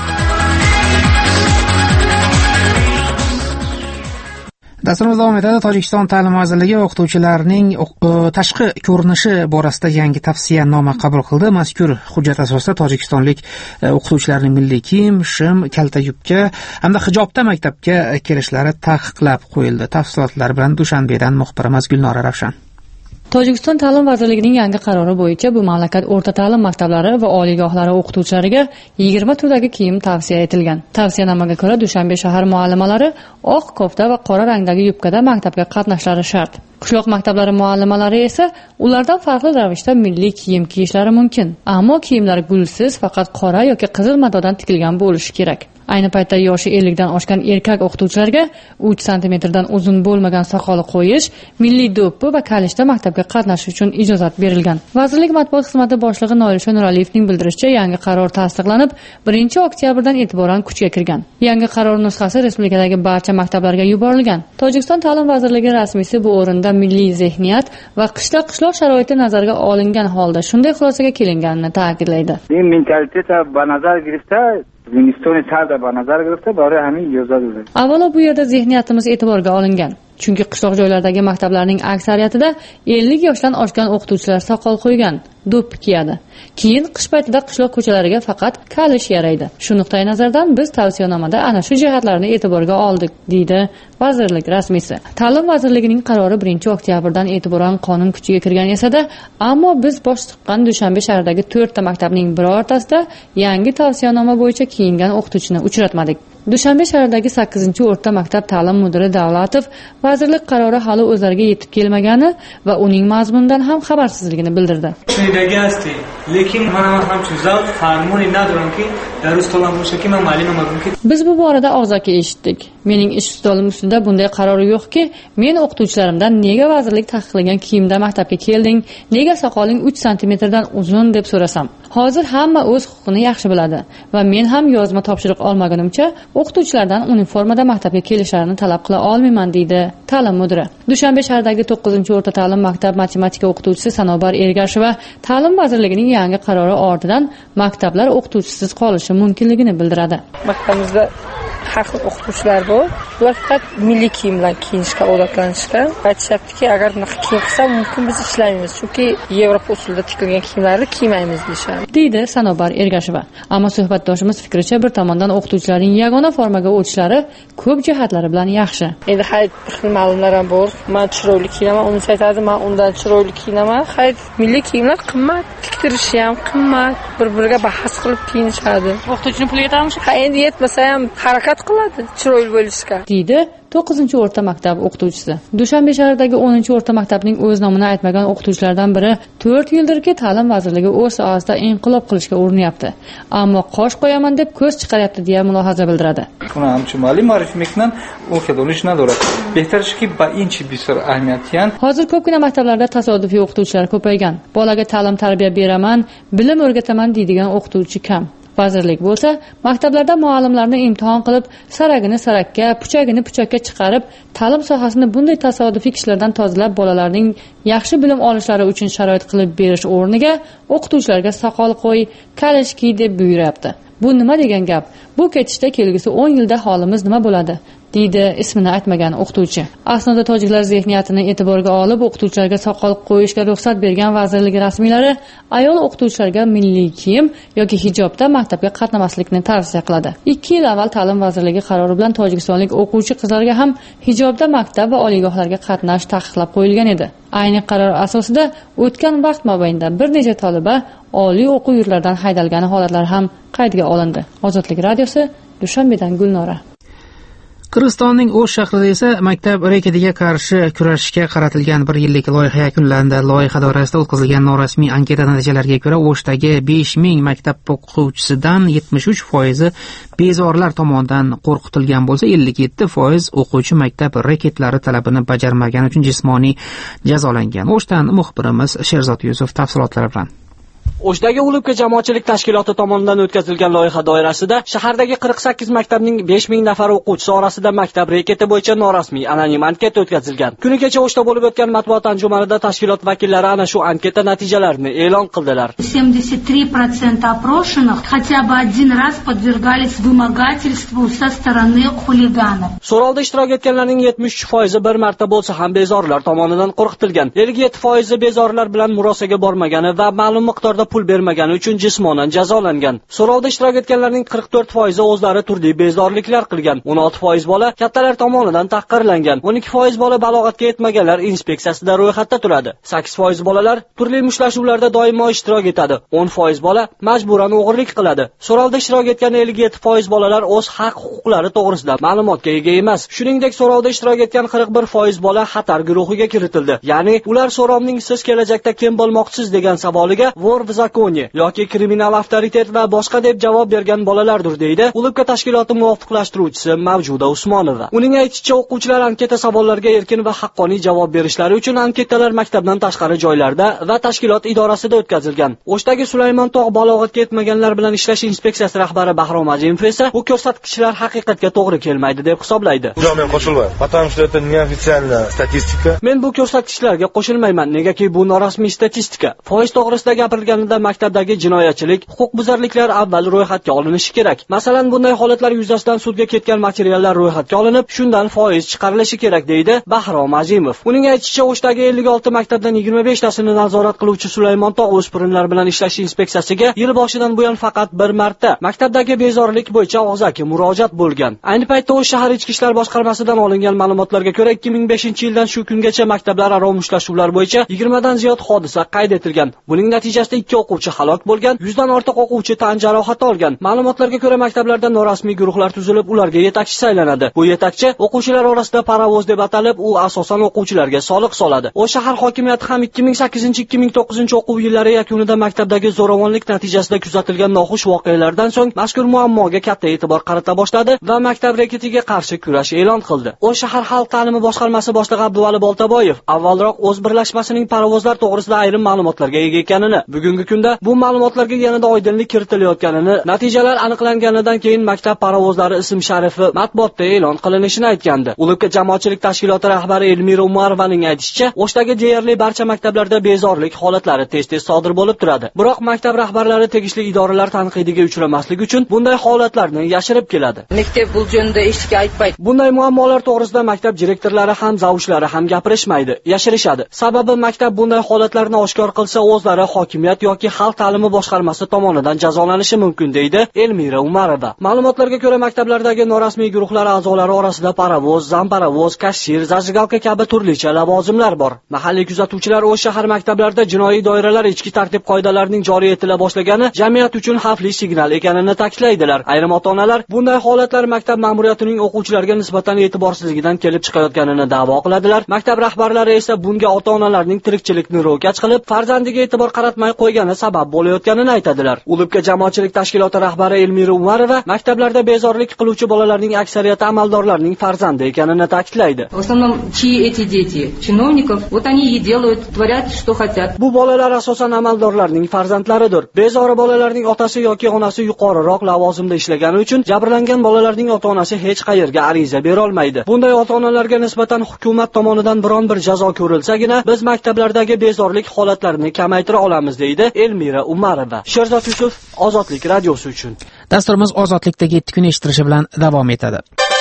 Speaker 1: Dasturimiz davom etadi. Tojikiston Ta'lim vazirligi o'qituvchilarning tashqi ko'rinishi borasida yangi tavsiyanoma qabul qildi. Mazkur hujjat asosida tojikistonlik o'qituvchilarning milliy kiyim, shim, kalta yubka hamda hijobda maktabga kelishlari taqiqlab qo'yildi. Tafsilotlar bilan Dushanbedan muxbirimiz Gulnora Ravshan.
Speaker 12: Tojikiston Ta'lim vazirligining yangi qarori bo'yicha bu mamlakat o'rta ta'lim maktablari va oliygohlari o'qituvchilariga yigirma turdagi kiyim tavsiya etilgan. Tavsiyanomaga ko'ra Dushanbe shahar muallimalari oq kofta va qora rangdagi yubkada maktabga qatnashlari shart. Qishloq maktablari muallimalari esa ulardan farqli ravishda milliy kiyim kiyishlari mumkin. Ammo kiyimlar gulsiz, faqat qora yoki qizil matodan tikilgan bo'lishi kerak. Ayni paytda yoshi ellik dan oshgan erkak o'qituvchilarga uch santimetrdan uzun bo'lmagan soqol qo'yish, milliy do'ppi va kalishda maktabga qatnashish uchun ijozat berilgan. Vazirlik matbuot xizmati boshlig'i Noilisha Nuraliyevning bildirishicha, yangi qaror tasdiqlanib, birinchi oktyabrdan e'tiboran kuchga kirgan. Yangi qaror nusxasi respublikadagi barcha maktablarga yuborilgan. Tojikiston Ta'lim vazirligi rasmiysi bu o'rinda milliy zehniyat va qishloq-qishloq sharoiti nazarga olingan holda shunday xulosaga kelinganini ta'kidlaydi.
Speaker 13: این منتالیته به نظر گرفته زمستون سرد به نظر گرفته برای همین اجازه داده.
Speaker 12: Avvalo bu yerda zehniyatimiz e'tiborga olingan. Chunki qishloq joylardagi maktablarning aksariyatida ellik yoshdan oshgan o'qituvchilar soqol qo'ygan, do'ppi kiyadi. Keyin qish paytida qishloq ko'chalariga faqat kalish yaraydi. Shu nuqtai nazardan biz tavsiyanomada ana shu jihatlarni e'tiborga oldik, deydi vazirlik rasmiysi. Ta'lim vazirligining qarori birinchi oktyabrdan e'tiboran qonun kuchiga kirgan esa-da, ammo biz bosh chiqqan Dushanbe shahridagi to'rtta maktabning birortasida yangi tavsiyanoma bo'yicha kiyingan o'qituvchini uchratmadik. Dushanbe shahridagi sakkizinchi o'rta maktab ta'lim mudiri Davlatov vazirlik qarori hali o'zlariga yetib kelmagani va uning mazmunidan ham xabarsizligini bildirdi.
Speaker 14: شنیدگی هستی لیکن من هم همچون ذوق فرمونی ندارم که در روز طولان باشه که من معلم مگم که
Speaker 12: Biz bu borada og'zaki eshitdik. Mening ish stolim ustida bunday qaror yo'qki, men o'qituvchilarimdan nega vazirlik taqiqlagan kiyimda maktabga kelding, nega soqoling uch santimetrdan uzun deb so'rasam. Hozir hamma o'z huquqini yaxshi biladi va men ham yozma topshiriq olmagunimcha o'qituvchilardan uniformada maktabga kelishlarini talab qila olmayman, deydi ta'lim mudiri. Dushanbe shahridagi to'qqizinchi o'rta ta'lim maktab matematika o'qituvchisi Sanobar Ergasheva ta'lim vazirligining yangi qarori ortidan maktablar o'qituvchisiz qolishi mumkinligini bildiradi.
Speaker 15: Maktabimizda har xil o'qituvchilar bor. Ular faqat milliy kiyimlar kiyishga odatlanishgan. Aytishyaptiki, agar bunaqa kiyim qilsa mumkin biz ishlaymiz, chunki Yevropa usulida tikilgan kiyimlarni kiymaymiz deyishadi,
Speaker 12: deydi Sanobar Ergasheva. Ammo suhbatdoshimiz fikricha, bir tomondan o'qituvchilarning yagona formaga o'tishlari ko'p jihatlari bilan yaxshi.
Speaker 15: Endi hay bir xil ma'lumotlar ham bor. Men chiroyli kiyinaman, uni aytadi, men undan chiroyli kiyinaman. Hay milliy kiyimlar qimmat, tiktirishi ham qimmat, bir-biriga bahs qilib kiyinishadi.
Speaker 12: O'qituvchining puliga yetamish?
Speaker 15: Ha, endi yetmasa ham harakat qiladi chiroyli bo'lishga,
Speaker 12: deydi to'qqizinchi o'rta maktab o'qituvchisi. Dushanbe shahridagi o'ninchi o'rta maktabning o'z nomini aytmagan o'qituvchilardan biri to'rt yildirki ta'lim vazirligi o'z sohasida inqilob qilishga urinyapti. Ammo qosh qo'yaman deb ko'z chiqaryapti deya mulohaza bildiradi.
Speaker 16: Buni hamchi muallim معرفی میکنن اون که دانش نداره. بهترش که با این چی بسیار اهمیتیان.
Speaker 12: Hozir ko'pgina maktablarda tasodifiy o'qituvchilar ko'paygan. Bolaga ta'lim tarbiya beraman, bilim o'rgataman deydigan o'qituvchi kam. Vazirlik bo'lsa, maktablarda muallimlarni imtihon qilib, saragini sarakka, puchagini puchakka chiqarib, ta'lim sohasini bunday tasodifiy kishilardan tozalab, bolalarning yaxshi bilim olishlari uchun sharoit qilib berish o'rniga o'qituvchilarga soqol qo'y, kalish kiy deb buyuryapti. Bu nima degan gap? Bu ketishda kelgusi o'n yilda holimiz nima bo'ladi? deydi ismini aytmagan o'qituvchi. Aslida tojiklar zehniyatini e'tiborga olib, o'qituvchilarga soqol qo'yishga ruxsat bergan vazirlik rasmiylari ayol o'qituvchilarga milliy kiyim yoki hijobda maktabga qatnamaslikni tavsiya qiladi. ikki yil avval ta'lim vazirligi qarori bilan tojikistonlik o'quvchi qizlarga ham hijobda maktab va oliygohlarga qatnash taqiqlab qo'yilgan edi. Ayni qaror asosida o'tgan vaqt mobaynida bir necha toliba oliy o'quv yurtlaridan haydalgani holatlar ham qaydga olindi. Ozodlik radiosi, Dushanbedan Gulnora.
Speaker 1: Qirg'izistonning O'sh shahrida esa maktab reketiga qarshi kurashishga qaratilgan bir yillik loyiha yakunlandi. Loyiha doirasida o'tkazilgan norasmiy anketa natijalariga ko'ra, O'shdagi besh ming maktab o'quvchisidan yetmish uch foizi bezorilar tomonidan qo'rqitilgan bo'lsa, ellik yetti foiz o'quvchi maktab reketlari talabini bajarmagani uchun jismoniy jazolangan. O'shdan muxbirimiz Sherzod Yusuf tafsilotlari bilan.
Speaker 17: O'shdagi Ulubka jamoatchilik tashkiloti tomonidan o'tkazilgan loyiha doirasida shahardagi qirq sakkiz maktabning besh ming nafar o'quvchisi orasida maktab reketi bo'yicha norasmiy anonim anketa o'tkazilgan. Kuni kecha O'shda bo'lib o'tgan matbuot anjumanida tashkilot vakillari ana shu anketa natijalarini e'lon qildilar.
Speaker 18: семьдесят три процента опрошенных хотя бы один раз подвергались вымогательству со стороны хулиганов.
Speaker 17: So'rovda ishtirok etganlarning yetmish uch foizi bir marta bo'lsa ham bezorilar tomonidan qo'rqitilgan. ellik yetti foizi bezorilar bilan murosaga bormagani va ma'lum miqdorda pul bermagani uchun jismonan jazolangan. So'rovda ishtirok etganlarning qirq to'rt foizi o'zlari turli bezoriliklar qilgan. o'n olti foiz bola kattalar tomonidan tahqirlangan. o'n ikki foiz bola balog'atga yetmaganlar inspeksiyasida ro'yxatda turadi. sakkiz foiz bolalar turli mushtlashuvlarda doimo ishtirok etadi. o'n foiz bola majburan o'g'irlik qiladi. So'rovda ishtirok etgan ellik yetti foiz bolalar o'z haq-huquqlari to'g'risida ma'lumotga ega emas. Shuningdek, so'rovda ishtirok etgan qirq bir foiz bola xatar guruhiga kiritildi. Ya'ni ular so'rovning siz kelajakda kim bo'lmoqchisiz degan savoliga vor v zakoni yoki kriminal avtoritet va boshqa deb javob bergan bolalardir, deydi Ulubka tashkiloti muvofiqlashtiruvchisi Mavjuda Usmonova. Uning aytishicha, o'quvchilar anketa savollariga erkin va haqqoniy javob berishlari uchun anketalar maktabdan tashqari joylarda va tashkilot idorasida o'tkazilgan. O'shdagi Sulaymon tog' balog'atga yetmaganlar bilan ishlash inspeksiyasi rahbari Bahrom Azimov esa bu ko'rsatkichlar haqiqatga to'g'ri kelmaydi deb hisoblaydi.
Speaker 19: Men qo'shilmayman, потому что это неофициальная статистика.
Speaker 17: Men bu ko'rsatkichlarga qo'shilmayman, negaki bu norasmiy statistika. Foiz to'g'risida gapirilganida maktabdagi jinoyatchilik, huquqbuzarliklar avval ro'yxatga olinishi kerak. Masalan, bunday holatlar yuzasidan sudga ketgan materiallar ro'yxatga olinib, shundan foiz chiqarilishi kerak, deydi Bahrom Azimov. Uning aytishicha, O'shdagi ellik olti maktabdan yigirma besh tasini nazorat qiluvchi Sulaymon tog' o'spirinlar bilan ishlash inspeksiyasiga yil boshidan buyon faqat bir marta maktabdagi bezorilik bo'yicha og'zaki murojaat bo'lgan. Ayni paytda O'sh shahar ichki ishlar boshqarmasidan olingan ma'lumotlarga ko'ra, ikki ming beshinchi yildan shu kungacha maktablararo mushtlashuvlar bo'yicha yigirma dan ziyod hodisa qayd etilgan. Buning natijasida ikki o'quvchi halok bo'lgan, yuz dan ortiq o'quvchi tan jarohati olgan. Ma'lumotlarga ko'ra, maktablarda norasmiy guruhlar tuzilib, ularga yetakchi saylanadi. Bu yetakchi o'quvchilar orasida parovoz deb atalib, u asosan o'quvchilarga soliq soladi. O'sh shahar hokimiyati ham ikki ming sakkizinchi ikki ming to'qqizinchi o'quv yillari yakunida maktabdagi zo'ravonlik natijasida kuzatilgan noxush voqealardan so'ng mazkur muammoga katta e'tibor qarata boshladi va maktab reketiga qarshi kurash e'lon qildi. O'sh shahar xalq ta'limi boshqarmasi boshlig'i Abduvali Boltaboyev avvalroq o'z birlashmasining parovozlar to'g'risida ayrim ma'lumotlarga ega ekanini, bugungi kunda bu ma'lumotlarga yanada oydinlik kiritilayotganini, natijalar aniqlanganidan keyin maktab parovozlari ism-sharifi matbuotda e'lon qilinishini aytgandi. Ulubka jamoatchilik tashkiloti rahbari Elmira Umarovaning aytishicha, O'shdagi deyarli barcha maktablarda bezorilik holatlari tez-tez sodir bo'lib turadi. Biroq maktab rahbarlari tegishli idoralar tanqidiga uchramaslik uchun bunday holatlarni yashirib keladi.
Speaker 20: Maktab bu jo'nda hech kim aytmaydi.
Speaker 17: Bunday muammolar to'g'risida maktab direktorlari ham, zavushlari ham gapirishmaydi, yashirishadi. Sababi maktab bunday holatlarni oshkor qilsa, o'zlari hokimiyat yoki xalq ta'limi boshqarmasi tomonidan jazolanishi mumkin, deydi Elmira Umarova. Ma'lumotlarga ko'ra, maktablardagi norasmiy guruhlar a'zolari orasida parovoz, zamparavoz, kassir, zajigalka kabi turlicha lavozimlar bor. Mahalliy kuzatuvchilar O'sh shahar maktablarida jinoiy doiralar ichki tartib qoidalarining joriy etila boshlagani jamiyat uchun xavfli signal ekanini ta'kidlaydilar. Ayrim ota-onalar bunday holatlar maktab ma'muriyatining o'quvchilarga nisbatan e'tiborsizligidan kelib chiqayotganini da'vo qiladilar. Maktab rahbarlari esa bunga ota-onalarning tirikchilikni ro'kach qilib, farzandiga e'tibor qaratmay qo'ygani sabab bo'layotganini aytadilar. Ulubka jamoatchilik tashkiloti rahbari Elmira Umarova maktablarda bezorilik qiluvchi bolalarning aksariyati amaldorlarning farzandi ekanini ta'kidlaydi.
Speaker 20: В основном чьи эти дети? Чиновников. Вот они и делают, творят, что хотят.
Speaker 17: Bu bolalar asosan amaldorlarning farzandlaridir. Bezori bolalarning otasi yoki onasi yuqoriroq lavozimda ishlagani uchun jabrlangan bolalarning ota-onasi hech qayerga ariza bera olmaydi. Bunday ota-onalarga nisbatan hukumat tomonidan biron bir jazo ko'rilsagina, biz maktablardagi bezorilik holatlarini kamaytira olamiz, deydi Elmira Umarova. Sherzod Yusuf, Ozodlik radiosi uchun.
Speaker 1: Dasturimiz ozodlikdagi yetti kun eshittirishi bilan davom etadi.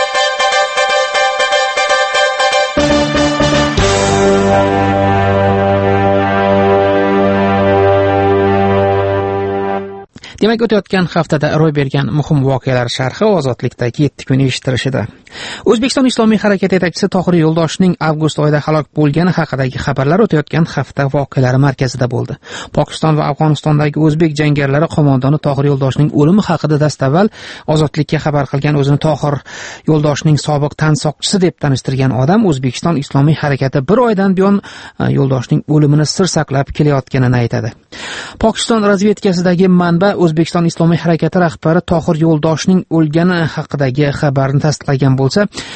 Speaker 1: Demak, o'tayotgan haftada ro'y bergan muhim voqealar sharhi ozodlikdagi yetti kun eshittirishida. O'zbekiston Islomiy harakati yetakchisi Tohir Yo'ldoshning avgust oyida halok bo'lgani haqidagi xabarlar o'tayotgan hafta voqealari markazida bo'ldi. Pokiston va Afg'onistondagi o'zbek jangarilari qo'mondoni Tohir Yo'ldoshning o'limi haqida dastavval ozodlikka xabar qilgan, o'zini Tohir Yo'ldoshning sobiq tansoqchisi deb tanishtirgan odam O'zbekiston Islomiy harakati bir oydan buyon Yo'ldoshning o'limini sir saqlab kelayotganini aytadi. Pokiston razvedkasidagi manba O'zbekiston Islomiy harakati rahbari Tohir Yo'ldoshning o'lgani haqidagi xabarni tasdiqlagan bo'lsa,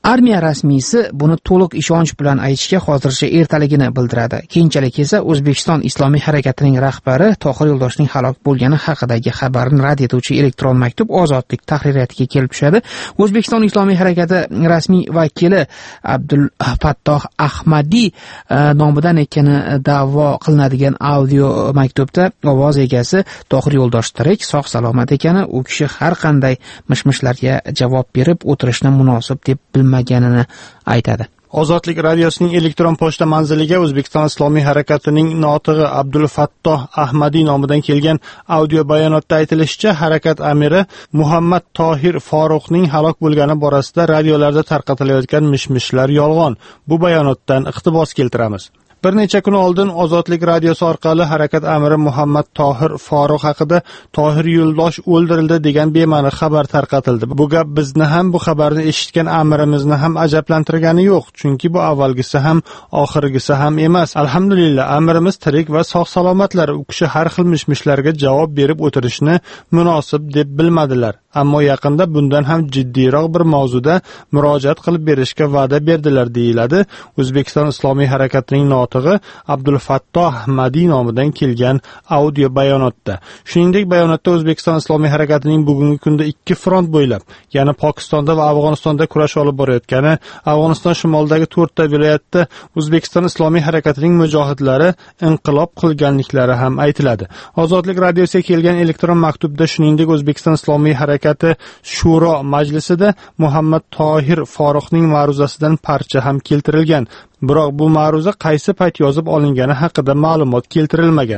Speaker 1: Armiya rasmiysi buni to'liq ishonch bilan aytishga hozircha ertaligini bildiradi. Keyinchalik esa O'zbekiston Islomiy harakatining rahbari Tohir Yo'ldoshning halok bo'lgani haqidagi xabarni rad etuvchi elektron maktub Ozodlik tahririyatiga kelib tushadi. O'zbekiston Islomiy harakati rasmiy vakili Abdul Fattoh Ahmadiy nomidan ekani da'vo qilinadigan audio maktubda ovoz egasi Tohir Yo'ldosh tirik, sog' salomat ekani, u kishi har qanday mishmishlarga javob berib o'tirishni munosib deb bilmaganini aytadi.
Speaker 2: Ozodlik radiosining elektron pochta manziliga O'zbekiston Islomiy harakatining notig'i Abdul Fattoh Ahmadiy nomidan kelgan audio bayonotda aytilishicha, harakat amiri Muhammad Tohir Foruqning halok bo'lgani borasida radiolarda tarqatilayotgan mishmishlar yolg'on. Bu bayonotdan iqtibos keltiramiz. Bir necha kun oldin Ozodlik radiosi orqali harakat amiri Muhammad Tohir Foruq haqida Tohir Yo'ldosh o'ldirildi degan bema'ni xabar tarqatildi. Bu gap bizni ham bu xabarni eshitgan amirimizni ham ajablantirgani yo'q, chunki bu avvalgisi ham oxirgisi ham emas. Alhamdulillah, amirimiz tirik va sog' salomatlar. U kishi har xil mishmishlarga javob berib o'tirishni munosib deb bilmadilar. Ammo yaqinda bundan ham jiddiyroq bir mavzuda murojaat qilib berishga va'da berdilar, deyiladi O'zbekiston Islomiy harakatining notig'i Abdul Fattoh Ahmadiy nomidan kelgan audio bayonotda. Shuningdek, bayonotda O'zbekiston Islomiy harakatining bugungi kunda ikki front bo'ylab, ya'ni Pokistonda va Afg'onistonda kurash olib borayotgani, Afg'oniston shimolidagi to'rtta viloyatda O'zbekiston Islomiy harakatining mujohidlari inqilob qilganliklari ham aytiladi. Ozodlik radiosiga kelgan elektron maktubda shuningdek O'zbekiston Islomiy harakati Shuro majlisida Muhammad Tohir Foruqning ma'ruzasidan parcha ham keltirilgan. Biroq bu ma'ruza qaysi payt yozib olingani haqida ma'lumot keltirilmagan.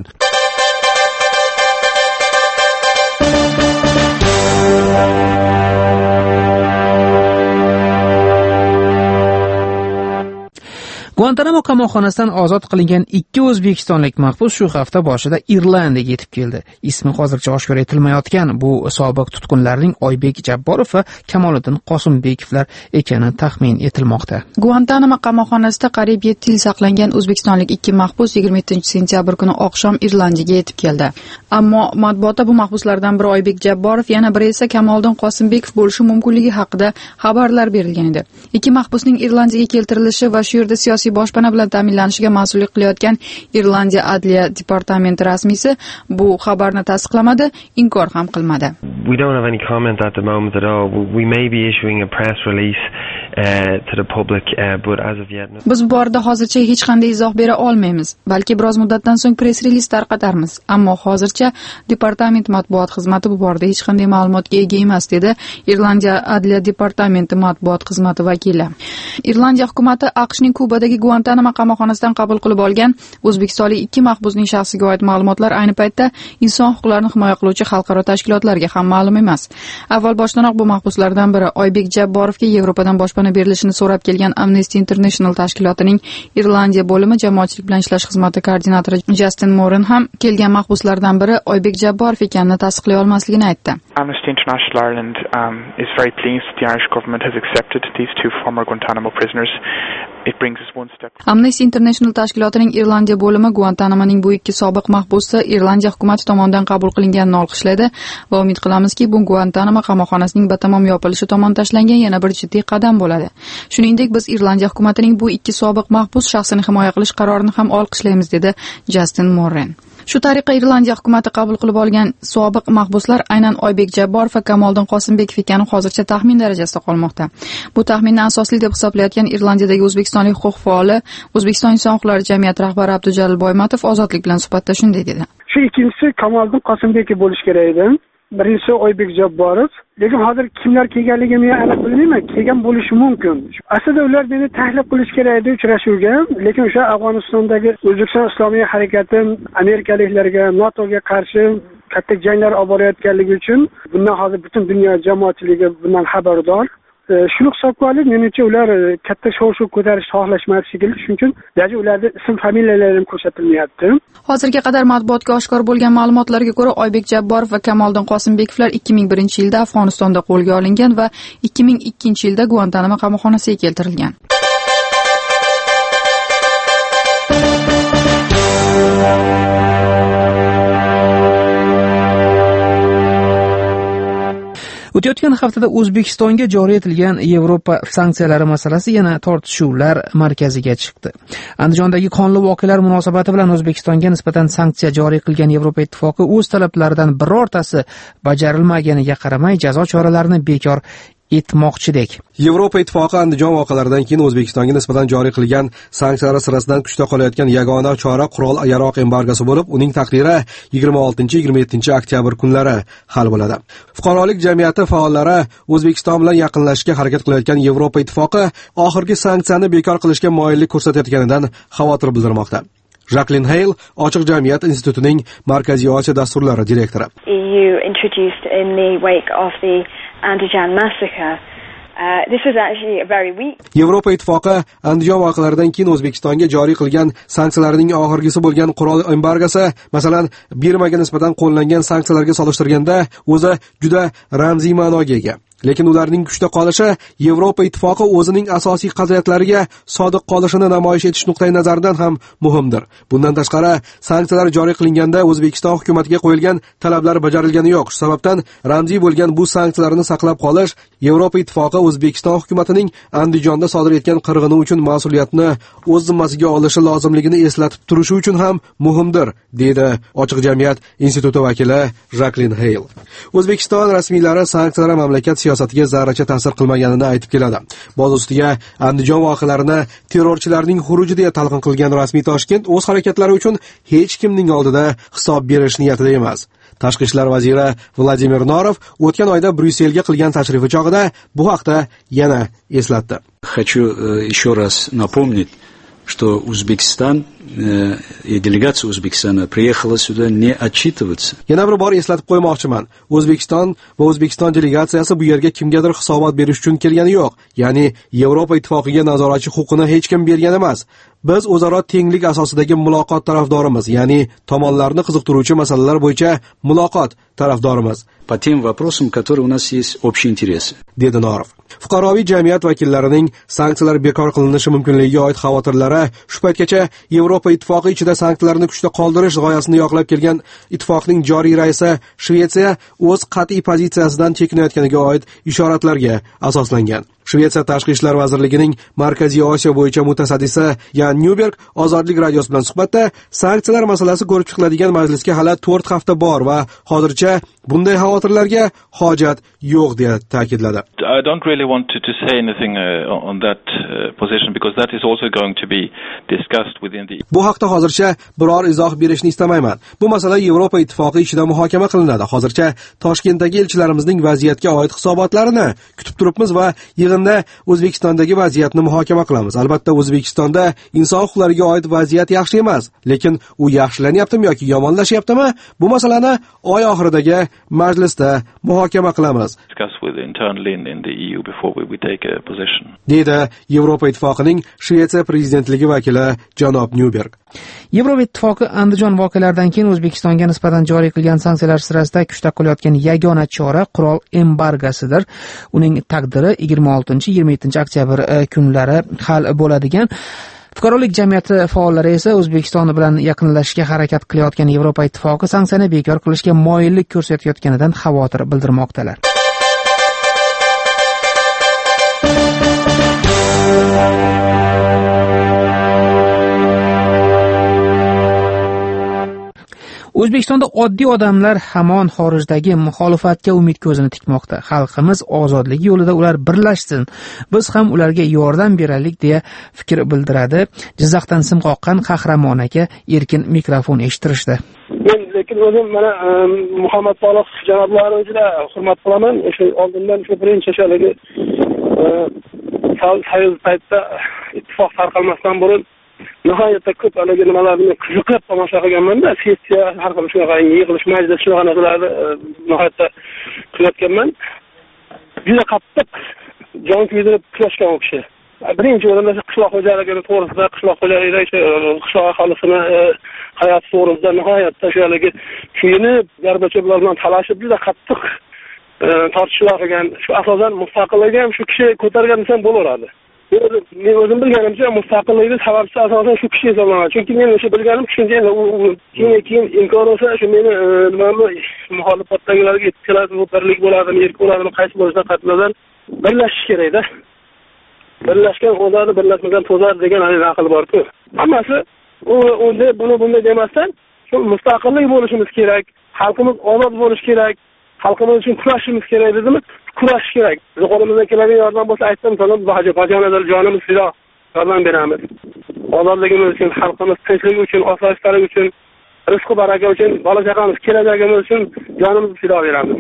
Speaker 2: Guantanamo qamoqxonasidan ozod qilingan ikki o'zbekistonlik mahbus shu hafta boshida Irlandiyaga yetib keldi. Ismi hozircha oshkor etilmayotgan bu sobiq tutqunlarning Oybek Jabborov va Kamoliddin Qosimbekovlar ekani taxmin etilmoqda.
Speaker 6: Guantanamo qamoqxonasida qariyb yetti yil saqlangan o'zbekistonlik ikki mahbus yigirma yettinchi sentyabr kuni oqshom Irlandiyaga yetib keldi. Ammo matbuotda bu mahbuslardan biri Oybek Jabborov, yana biri esa Kamoliddin Qosimbekov bo'lishi mumkinligi haqida xabarlar berilgan edi. Ikki mahbusning Irlandiyaga keltirilishi va shu yerda siyosiy boshpana bilan ta'minlanishiga mas'ullik qilayotgan Irlandiya Adliya departamenti rasmiysi bu xabarni tasdiqlamadi, inkor ham qilmadi.
Speaker 21: We don't have any comment at the moment at all. We may be issuing a press release uh, to the public, uh, but as of yet.
Speaker 6: Biz bu borada hozircha hech qanday izoh bera olmaymiz. Balki biroz muddatdan so'ng press release tarqatarmiz. Ammo hozircha departament matbuot xizmati bu borada hech qanday ma'lumotga ega emas, dedi Irlandiya Adliya departamenti matbuot xizmati vakili. Irlandiya hukumati AQShning Kubadagi Guantanamo qamoqxonasidan qabul qilib olgan o'zbekistonlik ikki mahbusning shaxsiga oid ma'lumotlar ayni paytda inson huquqlarini himoya qiluvchi xalqaro tashkilotlarga ham ma'lum emas. Avval boshdanoq bu mahbuslardan biri Oybek Jabborovga Yevropadan boshpana berilishini so'rab kelgan Amnesty International tashkilotining Irlandiya bo'limi jamoatchilik bilan ishlash xizmati koordinatori Justin Moran ham kelgan mahbuslardan biri Oybek Jabborov ekanini tasdiqlay olmasligini aytdi.
Speaker 22: Amnesty International Ireland um, is very pleased that the Irish government has accepted these two former Guantanamo prisoners. It brings us one step.
Speaker 6: Amnesty International tashkilotining Irlandiya bo'limi Guantanamoning bu ikki sobiq mahbusi Irlandiya hukumati tomonidan qabul qilinganini olqishlaydi va umid qilamizki, bu Guantanamo qamoqxonasining batamom yopilishi tomon tashlangan yana bir jiddiy qadam bo'ladi. Shuningdek, biz Irlandiya hukumatining bu ikki sobiq mahbus shaxsini himoya qilish qarorini ham olqishlaymiz, dedi Justin Moran. Shu tariqa Irlandiya hukumati qabul qilib olgan sobiq mahbuslar aynan Oybek Jabborov va Kamoliddin Qosimbekov ekani hozircha taxmin darajasida qolmoqda. Bu taxminni asosli deb hisoblayotgan Irlandiyadagi o'zbekistonlik huquq faoli, O'zbekiston inson huquqlari jamiyati rahbari Abdujalil Boymatov Ozodlik bilan suhbatda shunday dedi.
Speaker 23: Shu ikkinchisi Kamoliddin Qosimbekov bo'lish kerak edi. Birinchisi Oybek Jabborov. Lekin hozir kimlar kelganligini men aniq bilmayman. Kelgan bo'lishi mumkin. Aslida ular meni taklif qilish kerak edi uchrashuvga, lekin o'sha Afg'onistondagi O'zbekiston Islomiy harakati amerikaliklarga, NATOga qarshi katta janglar olib borayotganligi uchun bundan hozir butun dunyo jamoatchiligi bundan xabardor. Shuni hisobga olib, menimcha ular katta shov-shuv ko'tarishni xohlashmayapti shekilli, shuning uchun даже ularning ism familiyalari ham ko'rsatilmayapti.
Speaker 6: Hozirga qadar matbuotga oshkor bo'lgan ma'lumotlarga ko'ra, Oybek Jabborov va Kamoliddin Qosimbekovlar ikki ming birinchi yilda Afg'onistonda qo'lga olingan va ikki ming ikkinchi yilda Guantanamo qamoqxonasiga keltirilgan.
Speaker 1: O'tayotgan haftada O'zbekistonga joriy etilgan Yevropa sanksiyalari masalasi yana tortishuvlar markaziga chiqdi. Andijondagi qonli voqealar munosabati bilan O'zbekistonga nisbatan sanksiya joriy qilgan Yevropa ittifoqi o'z talablaridan birortasi bajarilmaganiga qaramay jazo choralarini bekor etmoqchidek.
Speaker 3: Yevropa ittifoqi Andijon voqealaridan keyin O'zbekistonga nisbatan joriy qilgan sanksiyalar sirasidan kuchda qolayotgan yagona chora qurol yaroq embargosi bo'lib, uning taqdiri yigirma oltinchi yigirma yettinchi oktyabr kunlari hal bo'ladi. Fuqarolik jamiyati faollari O'zbekiston bilan yaqinlashishga harakat qilayotgan Yevropa ittifoqi oxirgi sanksiyani bekor qilishga moyillik ko'rsatayotganidan xavotir bildirmoqda. Jacqueline Hale, Ochiq jamiyat institutining Markaziy Osiyo dasturlari direktori.
Speaker 4: E U introduced in the wake of the Andijan massacre. Uh, this was actually a very weak.
Speaker 3: Yevropa ittifoqi Andijon voqealaridan keyin O'zbekistonga joriy qilgan sanksiyalarning oxirgisi bo'lgan qurol embargosi, masalan, Birmaga nisbatan qo'llangan sanksiyalarga solishtirganda o'zi juda ramziy ma'noga ega. Lekin ularning kuchda qolishi Yevropa ittifoqi o'zining asosiy qadriyatlariga sodiq qolishini namoyish etish nuqtai nazaridan ham muhimdir. Bundan tashqari, sanksiyalar joriy qilinganda O'zbekiston hukumatiga qo'yilgan talablar bajarilgani yo'q. Shu sababdan ramziy bo'lgan bu sanksiyalarni saqlab qolish Yevropa ittifoqi O'zbekiston hukumatining Andijonda sodir etgan qirg'ini uchun mas'uliyatni o'z zimmasiga olishi lozimligini eslatib turishi uchun ham muhimdir, dedi Ochiq jamiyat instituti vakili Jacqueline Hale. O'zbekiston rasmiylari sanksiyalar mamlakat siyosatiga zarracha ta'sir qilmaganini aytib keladi. Boz ustiga Andijon voqealarini terrorchilarning xuruji deya talqin qilgan rasmiy Toshkent o'z harakatlari uchun hech kimning oldida hisob berish niyatida emas. Tashqi ishlar vaziri Vladimir Norov o'tgan oyda Bryusselga qilgan tashrifi chog'ida bu haqda yana eslatdi.
Speaker 5: Хочу еще раз напомнить, что Узбекистан э, и делегация Узбекистана приехала сюда не отчитываться.
Speaker 3: Yana bir bor eslatib qo'ymoqchiman. O'zbekiston va O'zbekiston delegatsiyasi bu yerga kimgadir hisobot berish uchun kelgani yo'q. Ya'ni Yevropa ittifoqiga nazoratchi huquqini hech kim bergan emas. Biz o'zaro tenglik asosidagi muloqot tarafdorimiz, ya'ni tomonlarni qiziqtiruvchi masalalar bo'yicha muloqot tarafdorimiz.
Speaker 5: По тем вопросам, которые у нас есть общие интересы.
Speaker 3: Dedi Norov. Fuqaroviy jamiyat vakillarining sanksiyalar bekor qilinishi mumkinligiga oid xavotirlari shu paytgacha Yevropa ittifoqi ichida sanksiyalarni kuchda qoldirish g'oyasini yoqlab kelgan ittifoqning joriy raisi Shvetsiya o'z qat'iy pozitsiyasidan chekinayotganiga oid ishoratlarga asoslangan. Shvetsiya Tashqi ishlar vazirligining Markaziy Osiyo bo'yicha mutasaddisi Jan Newberg Ozodlik radiosi bilan suhbatda sanksiyalar masalasi ko'rib chiqiladigan majlisga hali to'rt hafta bor va hozircha bunday xavotirlarga hojat yo'q deya ta'kidladi.
Speaker 24: I don't really want to, to say anything uh, on that uh, position because that is also going to be discussed within the.
Speaker 3: Bu haqda hozircha biror izoh berishni istamayman. Bu masala Yevropa ittifoqi ichida muhokama qilinadi. Hozircha Toshkentdagi elchilarimizning vaziyatga oid hisobotlarini kutib turibmiz va yig'inda O'zbekistondagi vaziyatni muhokama qilamiz. Albatta O'zbekistonda inson huquqlariga oid vaziyat yaxshi emas, lekin u yaxshilanyaptimi yoki yomonlashyaptimi? Bu masalani oy oxiridagi majlisda muhokama qilamiz. Dedi Yevropa ittifoqining Shvetsiya prezidentligi vakili janob Newberg.
Speaker 1: Yevropa ittifoqi Andijon voqealaridan keyin O'zbekistonga nisbatan joriy qilgan sanksiyalar sirasida kuchda qolayotgan yagona chora qurol embargosidir. Uning taqdiri yigirma oltinchi yigirma yettinchi oktyabr kunlari hal bo'ladigan. Fuqarolik jamiyati faollari esa O'zbekiston bilan yaqinlashishga harakat qilayotgan Yevropa ittifoqi sanksiyani bekor qilishga moyillik ko'rsatayotganidan xavotir bildirmoqdalar. O'zbekistonda oddiy odamlar hamon xorijdagi muxolifatga umid ko'zini tikmoqda. Xalqimiz ozodligi yo'lida ular birlashsin. Biz ham ularga yordam beraylik deya fikr bildiradi. Jizzaxdan sim qoqqan Qahramon aka erkin mikrofon eshittirishdi.
Speaker 23: Men lekin o'zim mana Muhammad Soliq janoblarini juda hurmat qilaman. O'sha oldindan shu birinchi shaligi sayil paytda ittifoq tarqalmasdan burun nihoyatda ko'p haligi nimalarni qiziqib tomosha qilganman-da, sessiya har xil shunaqa yig'ilish majlis shunaqa narsalarni nihoyatda kuzatganman. Juda qattiq jon kuydirib kurashgan u kishi. Birinchi o'rinda qishloq xo'jaligini to'g'risida, qishloq xo'jaligida qishloq aholisini hayoti to'g'risida nihoyatda shu haligi kuyinib, Gorbachevlar bilan talashib juda qattiq tortishishlar qilgan. Shu asosan mustaqillikni ham shu kishi ko'targan desam bo'laveradi. men o'zim bilganimcha mustaqillikni sababchisi asosan shu kishi hisoblanadi. Chunki men o'sha bilganim tushuncha u keyin keyin imkon bo'lsa shu meni nimani muxolifatdagilarga yetkazib birlik bo'ladimi, erk bo'ladimi, qaysi bo'lishidan qat'iy nazar birlashish kerak-da. Birlashgan o'zadi, birlashmagan to'zadi degan aql bor-ku. Hammasi u unda buni bunday demasdan shu mustaqillik bo'lishimiz kerak, xalqimiz ozod bo'lishi kerak, xalqimiz uchun kurashishimiz kerak dedimi? Kurashish kerak. Biz qo'limizdan keladigan yordam bo'lsa aytdim, sanam bajonadar jonimiz fido yordam beramiz. Ozodligimiz uchun, xalqimiz tinchligi uchun, osoyishtalik uchun, rizq baraka uchun, bola chaqamiz kelajagimiz uchun jonimizni fido beramiz.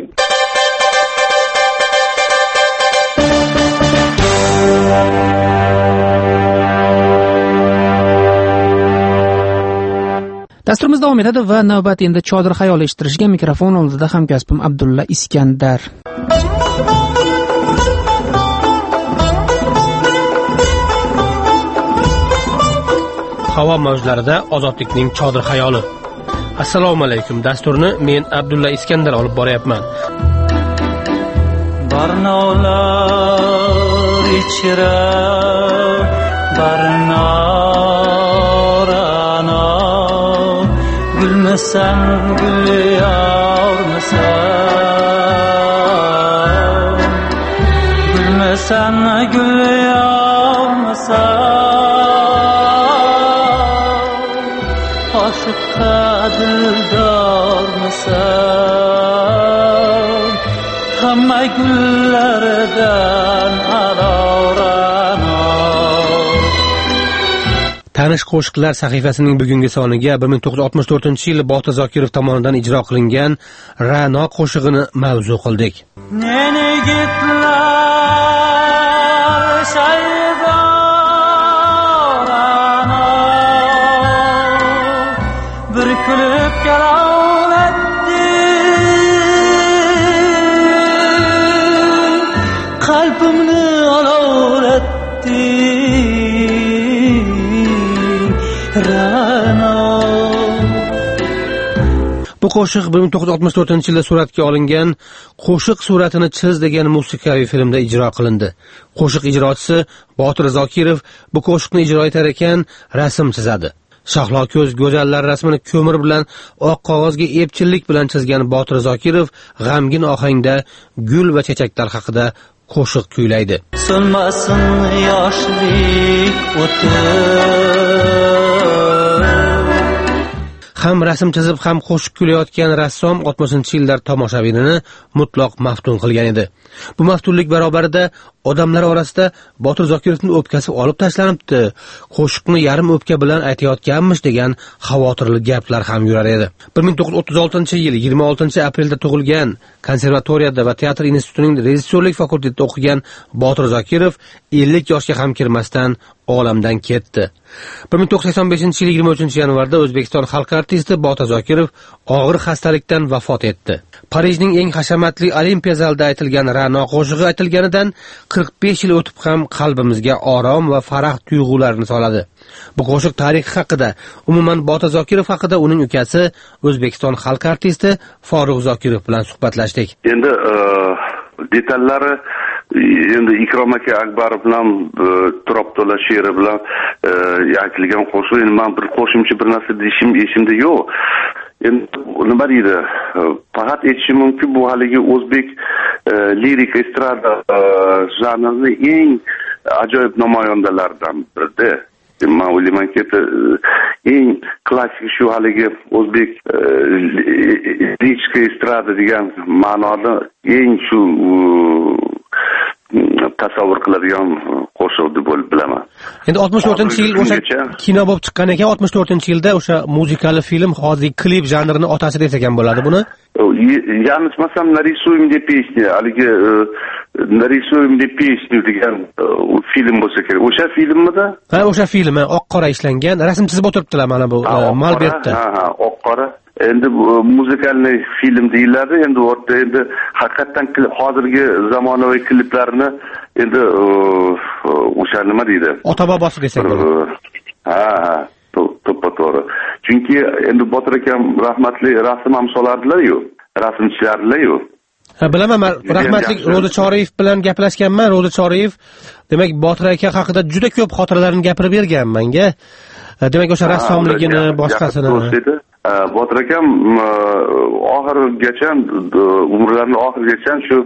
Speaker 1: Dasturimiz davom etadi va navbat endi Chodir xayol eshittirishga mikrofon oldida hamkasbim Abdulla Iskandar.
Speaker 7: Havo mavjlarida ozodlikning Chodir xayoli. Assalomu alaykum. Dasturni men Abdulla Iskandar olib boryapman.
Speaker 8: Barnolar ichra barnorana gülmesen gül yağmasan gülmesen gül yağmasan aşıkta dildar mısın hamma gullardan alovranar.
Speaker 7: Tanish qo'shiqlar sahifasining bugungi soniga bir ming to'qqiz yuz oltmish to'rtinchi yil Botir Zokirov tomonidan ijro qilingan Ra'no qo'shig'ini mavzu qildik.
Speaker 8: Neni gitlar shaydorana bir kulib kalovlatdi qalbimni olovlatdi.
Speaker 7: Bu qo'shiq bir ming to'qqiz yuz oltmish to'rtinchi yilda suratga olingan Qo'shiq suratini chiz degan musiqiy filmda ijro qilindi. Qo'shiq ijrochisi Botir Zokirov bu qo'shiqni ijro etar ekan rasm chizadi. Shahlo ko'z go'zallar rasmini ko'mir bilan oq qog'ozga epchillik bilan chizgan Botir Zokirov g'amgin ohangda gul va chechaklar haqida qo'shiq kuylaydi.
Speaker 8: So'nmasin yoshlik o'ti
Speaker 7: ham rasm chizib ham qo'shiq kuylayotgan rassom oltmishinchi yillar tomoshabinini mutlaq maftun qilgan edi. Bu maftunlik barobarida odamlar orasida Botir Zokirovning o'pkasi olib tashlanibdi, qo'shiqni yarim o'pka bilan aytayotganmish degan xavotirli gaplar ham yurar edi. bir ming to'qqiz yuz o'ttiz oltinchi yil yigirma oltinchi aprelda tug'ilgan, konservatoriyada va teatr institutining rejissyorlik fakultetida o'qigan Botir Zokirov ellik yoshga ham kirmasdan olamdan ketdi. bir ming to'qqiz yuz sakson beshinchi yil yigirma uchinchi yanvarda O'zbekiston xalq artisti Botir Zokirov og'ir xastalikdan vafot etdi. Parijning eng hashamatli Olimpiya zalida aytilgan Ra'no qo'shig'i aytilganidan qirq besh yil o'tib ham qalbimizga orom va farah tuyg'ularini soladi. Bu qo'shiq tarixi haqida, umuman Botir Zokirov haqida uning ukasi O'zbekiston xalq artisti Farruh Zokirov bilan suhbatlashdik.
Speaker 9: Endi detallari endi Ikrom aka Akbarov bilan Turobto'la she'ri bilan aytilgan qo'shiq. Endi men bir qo'shimcha bir narsa deyishim esimda yo'q. Endi nima deydi? Faqat aytishim mumkin, bu haligi o'zbek lirik estrada janrining eng ajoyib namoyandalaridan biridir. Men o'ylaymanki, eng klassik shu haligi o'zbek lirika estrada degan ma'noda eng shu tasavvur qiladigan qo'shiq deb bilaman.
Speaker 7: Endi oltmish to'rtinchi yil o'sha kino bo'lib chiqqan ekan, oltmish to'rtinchi yilda o'sha muzikali film hozir klip janrini otasi desa ham bo'ladi buni.
Speaker 9: Yanlışmasam нарисуем мне песни, haligi нарисуем мне песню degan film bo'lsa kerak. O'sha filmmidi?
Speaker 7: Ha, o'sha film, oq qora ishlangan, rasm chizib o'tiribdilar mana bu Malbertda.
Speaker 9: Ha, ha, oq qora. Endi muzikalniy film deyiladi. Endi o'rta endi haqiqatan hozirgi zamonaviy kliplarni endi o'sha nima deydi?
Speaker 7: Ota bobosi desak bo'ladi.
Speaker 9: Ha, ha, to'ppa-to'g'ri. Chunki endi Botir akam rahmatli rasm ham solardilar-yu, rasm chizardilar-yu.
Speaker 7: Ha, bilaman, men rahmatli Ro'za Choriyev bilan gaplashganman. Ro'za Choriyev demak Botir aka haqida juda ko'p xotiralarini gapirib bergan menga. Demak o'sha rassomligini, boshqasini.
Speaker 9: Botir akam oxirigacha umrlarining oxirigacha shu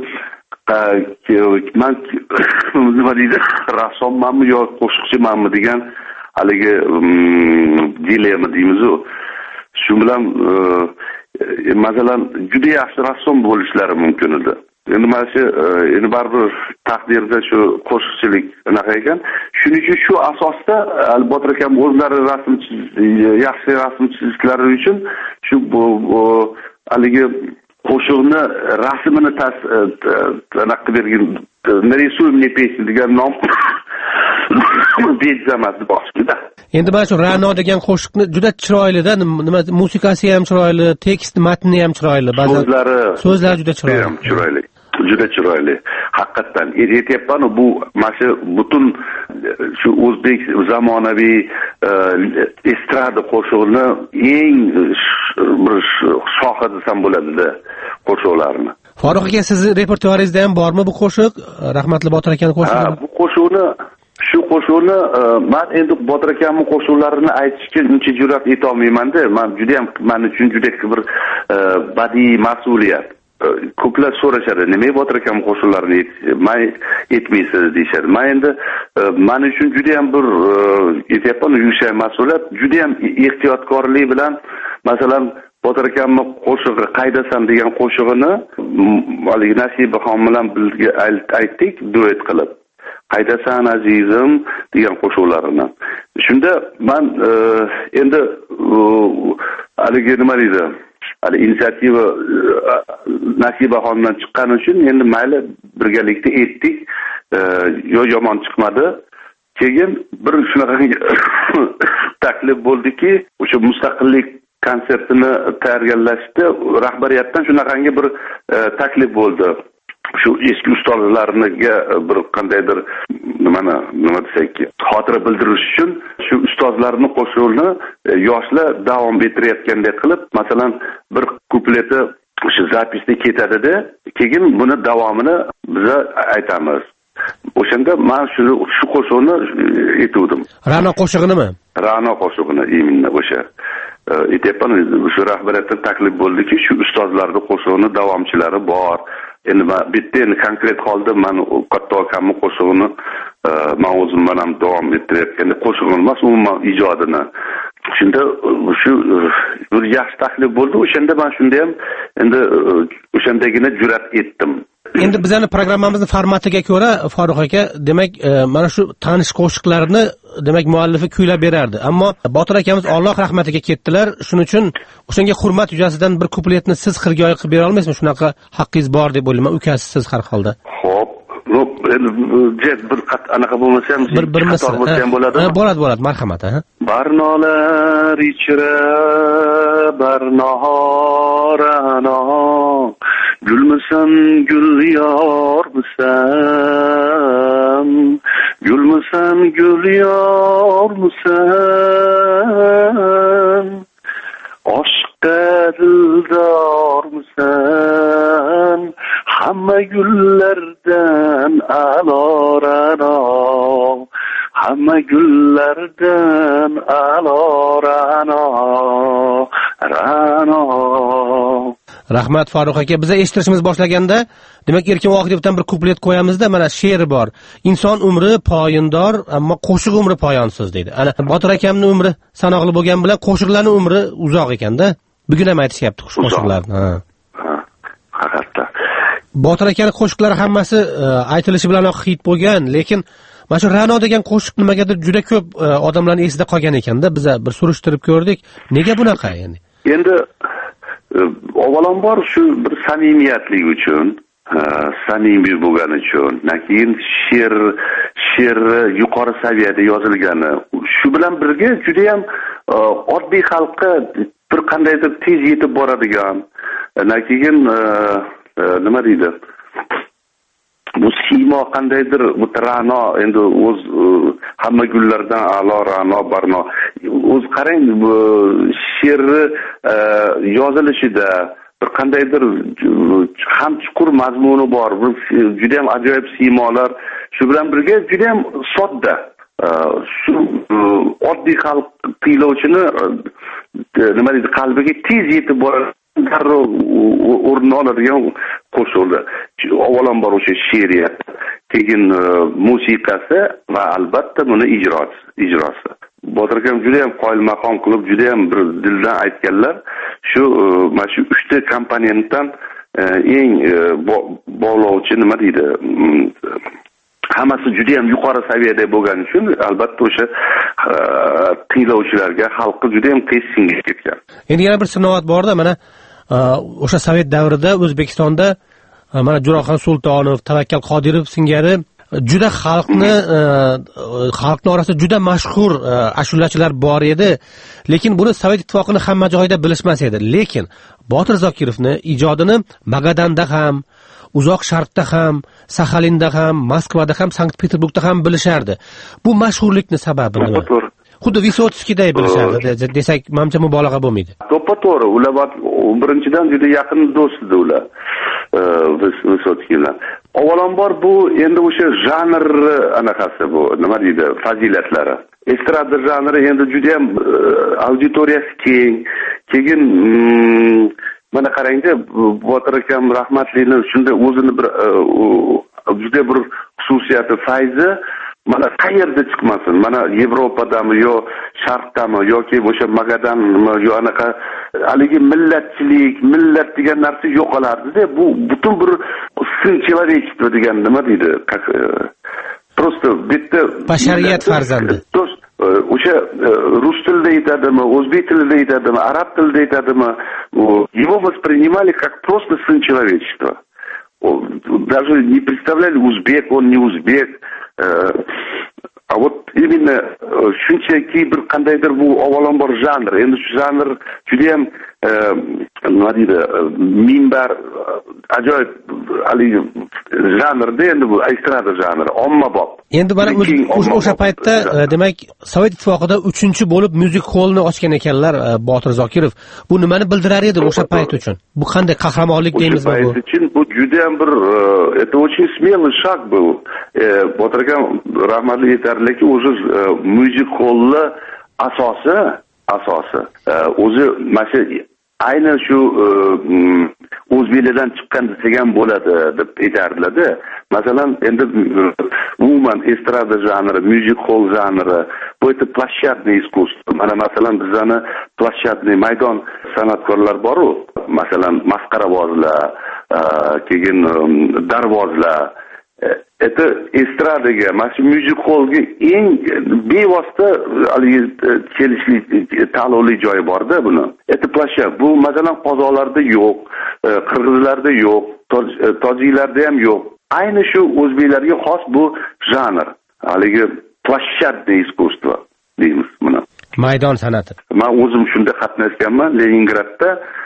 Speaker 9: man nima deydi, rassommanmi yo qo'shiqchimanmi degan haligi dilemma deymiz-ku. Shu bilan masalan juda yaxshi rassom bo'lishlari mumkin edi. Endi mana shu endi baribir taqdirda shu qo'shiqchilik anaqa ekan. Shuning uchun shu asosda Botir akam o'zlari rasm yaxshi rasm chizishlari uchun shu haligi qo'shiqni rasmini anaqa bergan "Нарисуй мне песню" degan nom bezamasdi boshida.
Speaker 7: Endi mana shu Ra'no degan qo'shiqni juda chiroyli-da, nima musiqasi ham chiroyli, tekst matni ham chiroyli, ba'zan so'zlari so'zlari juda chiroyli.
Speaker 9: Ham chiroyli. Juda chiroyli. Haqiqatan aytayapman, bu mana shu butun shu o'zbek zamonaviy estrada qo'shiqni eng bir shohi desam bo'ladi-da qo'shiqlarni.
Speaker 7: Farruh aka, sizning repertuaringizda ham bormi bu qo'shiq? Rahmatli Botir akaning qo'shig'i.
Speaker 9: Ha, bu qo'shiqni shu qo'shiqni men endi Botir akamning qo'shiqlarini aytishga uncha jur'at eta olmayman-da. Men juda ham men uchun juda bir badiiy mas'uliyat. Ko'plar so'rashadi, nimaga Botir akamning qo'shiqlarini men aytmaysiz deyshadi. Men endi men uchun juda ham bir aytayapman, yuksak mas'uliyat, juda ham ehtiyotkorlik bilan masalan Botir akamning qo'shig'i Qaydasan degan qo'shig'ini haligi Nasibaxon bilan birga aytdik, duet qilib. Qaydasan azizim degan qo'shiqlarini. Shunda men endi haligi nima deydi? Hali inisiativa Nasibaxondan chiqqani uchun endi mayli birgalikda aytdik, yo yomon chiqmadi. Keyin bir shunaqa taklif bo'ldiki, o'sha mustaqillik konsertini tayyorlashda rahbariyatdan shunaqangi bir taklif bo'ldi. Shu eski ustozlarga bir qandaydir nimani nima desak, xotira bildirish uchun shu ustozlarning qo'shig'ini yoshlar davom ettirayotgandek qilib, masalan, bir kupleti shu zapisda ketadi-da, keyin buni davomini biz aytamiz. O'shanda men shu shu qo'shiqni aytdim.
Speaker 7: Ra'no qo'shig'inimi?
Speaker 9: Ra'no qo'shig'ini imini o'sha aytayapman, shu rahbariyatdan taklif bo'ldiki, shu ustozlarning qo'shig'ini davomchilari bor. Endi bitta endi konkret holda men katta akamning qo'shig'ini men o'zim ham davom ettirayotgan qo'shig'im emas, umuman ijodini. Shunda shu bir yaxshi taklif bo'ldi. O'shanda men shunda ham endi o'shandagina jur'at etdim.
Speaker 7: Endi bizning programmamizning formatiga ko'ra Farruh aka, demak, mana shu tanish qo'shiqlarni demak muallifi kuylab berardi. Ammo Botir akamiz Alloh rahmatiga ketdilar. Shuning uchun o'shanga hurmat yuzasidan bir kupletni siz xirgoyi qilib bera olmaysizmi? Shunaqa haqqingiz bor deb o'ylayman. Ukasisiz har holda.
Speaker 9: Xo'p, jet bir qat anaqa bo'lmasa ham
Speaker 7: bir bir
Speaker 9: misol bo'lsa ham bo'ladi.
Speaker 7: Ha, bo'ladi, bo'ladi, marhamat, ha.
Speaker 9: Barnolar ichra barnorano gulmisan gul yormisan, gulmisan gul yormisan, oshqqa dildormisan, hamma gullardan alorano, hamma gullardan alorano, rano.
Speaker 7: Rahmat Farruh aka, biz eshitishimiz boshlaganda, demak Erkin Vohidovdan bir kuplet qo'yamizda, mana she'ri bor. Inson umri poyindor, ammo qo'shiq umri poyonsiz deydi. Ana Botir akamning umri sanoqli bo'lgan bilan qo'shiqlarning umri uzoq ekanda. Bugun ham aytishyapti qo'shiqlarni. Ha.
Speaker 9: Ha, haqiqatda.
Speaker 7: Botir akaning qo'shiqlari hammasi aytilishi bilan hit bo'lgan, lekin mana shu Ra'no degan qo'shiq nimagadir juda ko'p odamlarning esida qolgan ekanda. Biz bir surishtirib ko'rdik. Nega bunaqa endi?
Speaker 9: Endi avvalambor shu bir samimiyatlik uchun, samimiy bo'lgani uchun, keyin she'r she'r yuqori saviyada yozilgani, shu bilan birga juda ham oddiy xalqqa bir qandaydir tez yetib boradigan, keyin nima deydi? Bu siymo qandaydir bu Ra'no endi o'z hamma gullardan a'lo Ra'no barno. O'z qarang, she'rni yozilishida bir qandaydir ham chuqur mazmuni bor, bir juda ham ajoyib siymolar, shu bilan birga juda ham sodda. Shu oddiy xalq tinglovchini nima deydi, qalbiga tez yetib boradi. Darrov o'rni oladigan qo'shiqlar. Avvalambor o'sha she'riyat, keyin musiqasi va albatta buni ijrosi, ijrosi. Botir akam juda ham qoyilmaqom qilib, juda ham bir dildan aytganlar. Shu mana shu uchta komponentdan eng bog'lovchi nima deydi? Hammasi juda ham yuqori saviyada bo'lgani uchun albatta o'sha tinglovchilarga, xalqqa juda ham tez singib ketgan.
Speaker 7: Endi yana bir sinoat borda, mana o'sha Sovet davrida O'zbekistonda mana Jur'oxon Sultonov, Tavakkal Qodirov singari juda xalqni xalqni orasida juda mashhur ashulachilar bor edi, lekin buni Sovet ittifoqini hamma joyda bilishmas edi. Lekin Botir Zokirovni ijodini Magadanda ham, Uzoq Sharqda ham, Saxalinda ham, Moskvada ham, Sankt-Peterburgda ham bilishardi. Bu mashhurlikni sababi nima? Xuddi Visotskiday bilishardi desak, menimcha mubolag'a bo'lmaydi.
Speaker 9: To'ppa-to'g'ri, ular birinchidan juda yaqin do'st edi ular. Visotskilar. Avvalambor bu endi o'sha janr anaqasi bu, nima deydi, fazilatlari. Estrada janri endi juda ham auditoriyasi keng. Keyin mana qarangda, Botir akam rahmatlini shunda o'zini bir juda bir xususiyati, fayzi mana qayerda chiqmasin, mana Yevropadami yo Sharqdami yoki o'sha Magadanmi yo anaqa haligi millatchilik, millat degan narsa yo'qolardi-da. Bu butun bir сын человечества degan nima deydi? Просто bitta
Speaker 7: bashariyat farzandi.
Speaker 9: O'sha rus tilida aytadimi, o'zbek tilida aytadimi, arab tilida aytadimi, его воспринимали как просто сын человечества. Даже не представляли, узбек он, не узбек. А вот именно shunchaki bir qandaydir bu avvalambor janr. Endi shu janr juda ham nima deydi, minbar ajoyib haligi janrda, endi bu estrada janri, ommabop.
Speaker 7: Endi mana o'sha paytda demak Sovet ittifoqida uchinchi bo'lib music hallni ochgan ekanlar Botir Zokirov. Bu nimani bildirar edi o'sha payt uchun? Bu qanday qahramonlik deymizmi bu?
Speaker 9: Uchun bu juda ham bir это очень смелый шаг был. Botir akam rahmatli aytarlarki, o'zi music hallni asosi, asosi o'zi mana aynan shu o'zbeklardan chiqqan degan bo'ladi deb aytardilar-da. Masalan, endi umuman estrada janri, music hall janri, bu esa plashadniy искусство. Mana masalan bizani plashadniy maydon san'atkorlar bor-ku. Masalan, masqaravozlar, keyin darvozlar. Это estradaga, mana shu music hallga eng bevosita kelishli tanlovli joyi bor-da buni. Это plashad. Bu masalan qozoqlarda yo'q, qirg'izlarda yo'q, tojiklarda ham yo'q. Ayni shu o'zbeklarga xos bu janr. Haligi plashadniy искусство deymiz buni.
Speaker 7: Maydon san'ati.
Speaker 9: Men o'zim shunda qatnashganman Leningradda.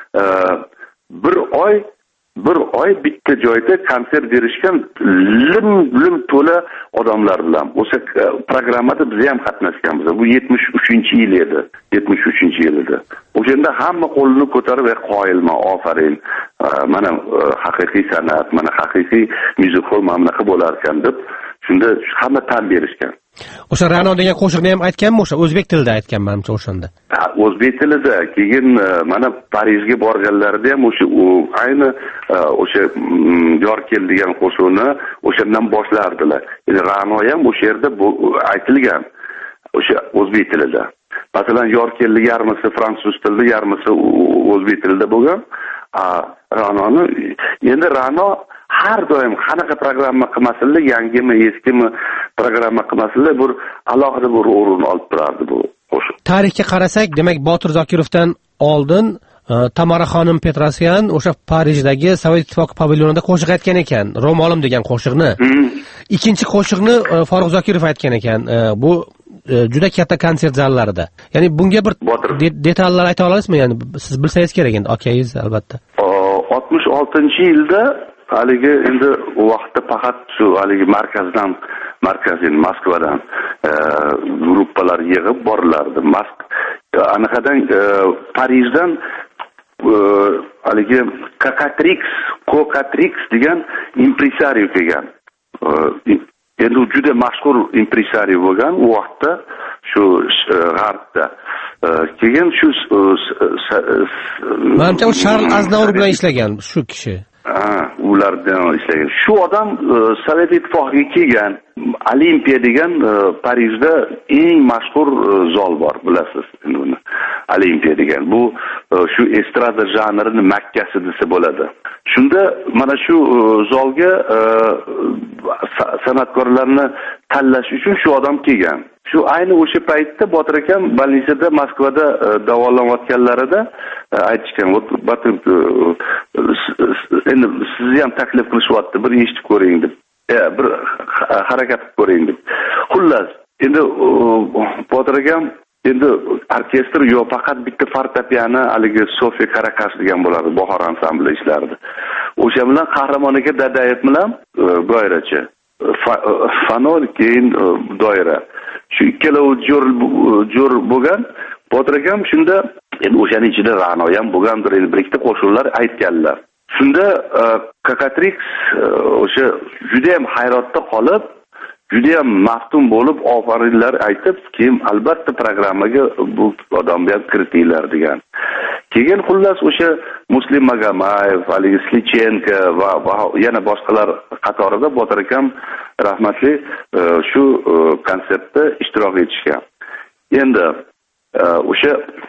Speaker 9: Bir oy bir oy bitta joyda konsert berishgan, lim lim to'la odamlar bilan. O'sha programmada biz ham qatnashganmiz. Bu yetmish uchinchi yil edi. yetmish uchinchi yil edi. O'shanda hamma qo'lini ko'tarib, "Qoyilman, ofarin. Mana haqiqiy san'at, mana haqiqiy music hall mana bunaqa bo'lar ekan" deb shunda hamma tan berishgan.
Speaker 7: O'sha Ra'no degan qo'shiqni ham aytganmi, o'sha o'zbek tilida aytgan menimcha o'shanda.
Speaker 9: Ha, o'zbek tilida. Keyin mana Parijga borganlarida ham o'sha ayni o'sha yor kel degan qo'shiqni o'shandan boshlardilar. Ya'ni Ra'no ham o'sha yerda aytilgan. O'sha o'zbek tilida. Masalan, yor kelli yarmisi fransuz tilida, yarmisi o'zbek tilida bo'lgan. Ra'noni endi Ra'no har doim qanaqa programma qilmasinlar, yangimi, eskimi programma qilmasinlar, bir alohida bir o'rin olib turardi bu qo'shiq.
Speaker 7: Tarixga qarasak, demak Botir Zokirovdan oldin Tamara xonim Petrosyan o'sha Parijdagi Sovet ittifoqi pavilyonida qo'shiq aytgan ekan, Ro'molim degan qo'shiqni. Ikkinchi qo'shiqni Farruh Zokirov aytgan ekan. Bu juda katta konsert zallarida. Ya'ni bunga bir detallar ayta olasizmi? Ya'ni siz bilsangiz kerak endi, okayiz albatta.
Speaker 9: oltmish oltinchi yilda haligi endi u vaqtda faqat shu haligi markazdan, markazdan Moskvadan gruppalar yig'ib borilardi. Mosk anaqadan Parijdan haligi Cocatrix, Cocatrix degan impresario kelgan. Endi u juda mashhur impresario bo'lgan u vaqtda shu g'arbda. Keyin shu
Speaker 7: menimcha u Charles Aznavour bilan ishlagan shu kishi.
Speaker 9: Ha, ulardan ishlagan. Shu odam Sovet Ittifoqiga kelgan. Olimpiya degan Parijda eng mashhur zol bor, bilasiz. Uni Olimpiya degan. Bu shu estrada janrining Makkasi desa bo'ladi. Shunda mana shu zolga san'atkorlarni tanlash uchun shu odam kelgan. Shu ayni o'sha paytda Botir akam больницада Moskvada davolanayotganlarida aytishgan, endi sizni ham taklif qilishyapti, bir eshitib ko'ring deb. Bir harakat qilib ko'ring deb. Xullas, endi Botir akam endi orkestr yo'q, faqat bitta fortepiano, haligi Sofiya Karakas degan bo'ladi, bahor ansambli ishlardi. O'sha bilan Qahramon aka Dadayev bilan doirachi. Fanol keyin doira. Shu ikkalovi jo'r jo'r bo'lgan. Botir akam shunda endi o'shaning ichida Ra'no ham bo'lgandir, endi bir ikkita qo'shiqlar aytganlar. Shunda Cocatrix o'sha juda ham hayratda qolib, juda ham maftun bo'lib, ofarinlar aytib, keyin albatta programmaga bu odamni ham kiritinglar degan. Keyin xullas o'sha Muslim Magamayev, haligi Slichenko va, va yana boshqalar qatorida Botir akam rahmatli shu konsertda ishtirok etishgan. Endi o'sha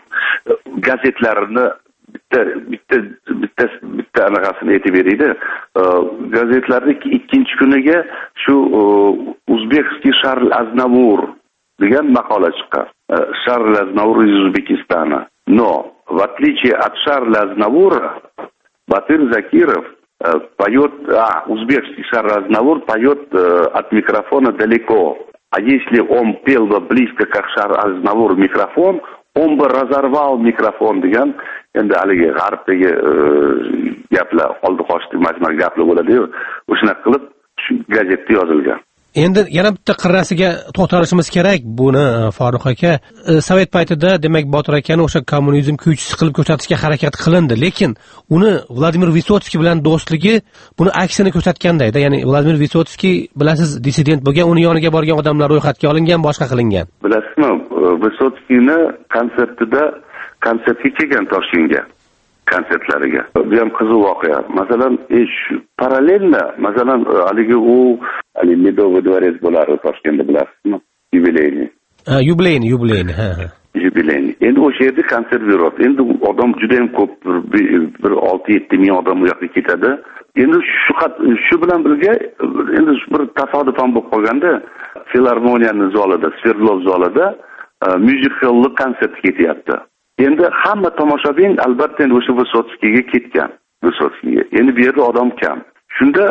Speaker 9: gazetlarni bitta bitta bitta bitta anaqasini aytib beraydi. Gazetlarning ikkinchi kuniga shu Uzbekskiy Charles Aznavour degan maqola chiqqan. Charles Aznavour из Узбекистана. Но в отличие от Шарля Азнавура, Батыр Закиров поет, а, узбекский Шарль Азнавур поет от микрофона далеко. А если он пел бы близко, как Шарль Азнавур, микрофон, он бы разорвал микрофон degan. Endi haligi g'arbdagi gaplar, oldi qochdi majmar gaplar bo'ladi-yu, o'shani qilib shu gazetda yozilgan.
Speaker 7: Endi yana bitta qirrasiga to'xtalishimiz kerak buni Farruh aka. Sovet paytida demak Botir akani o'sha kommunizm kuychisi qilib ko'rsatishga harakat qilindi, lekin uni Vladimir Visotskiy bilan do'stligi buni aksini ko'rsatganda edi. Ya'ni Vladimir Visotskiy bilasiz dissident bo'lgan, uni yoniga borgan odamlar ro'yxatga olingan, boshqa qilingan.
Speaker 9: Bilasizmi, Visotskiyni konsertida konsertga kelgan Toshkentga. Konsertlariga. Bu ham qiziq voqea. Masalan, shu parallelda, masalan, haligi u haligi Medovый dvorец bo'lardi Toshkentda, bilasizmi? Yubileyni.
Speaker 7: Ha, yubileyni, yubileyni, ha, ha.
Speaker 9: Yubileyni. Endi o'sha yerda konsert beryapti. Endi odam juda ham ko'p, bir olti yetti ming odam u yoqqa ketadi. Endi shu shu bilan birga endi bir tasodif ham bo'lib qolganda, Filarmoniyaning zalida, Sverdlov zalida music hall konsert ketyapti. Endi hamma tomoshabin albatta endi o'sha Visotskiyga ketgan. Visotskiyga. Endi bu yerda odam kam. Shunda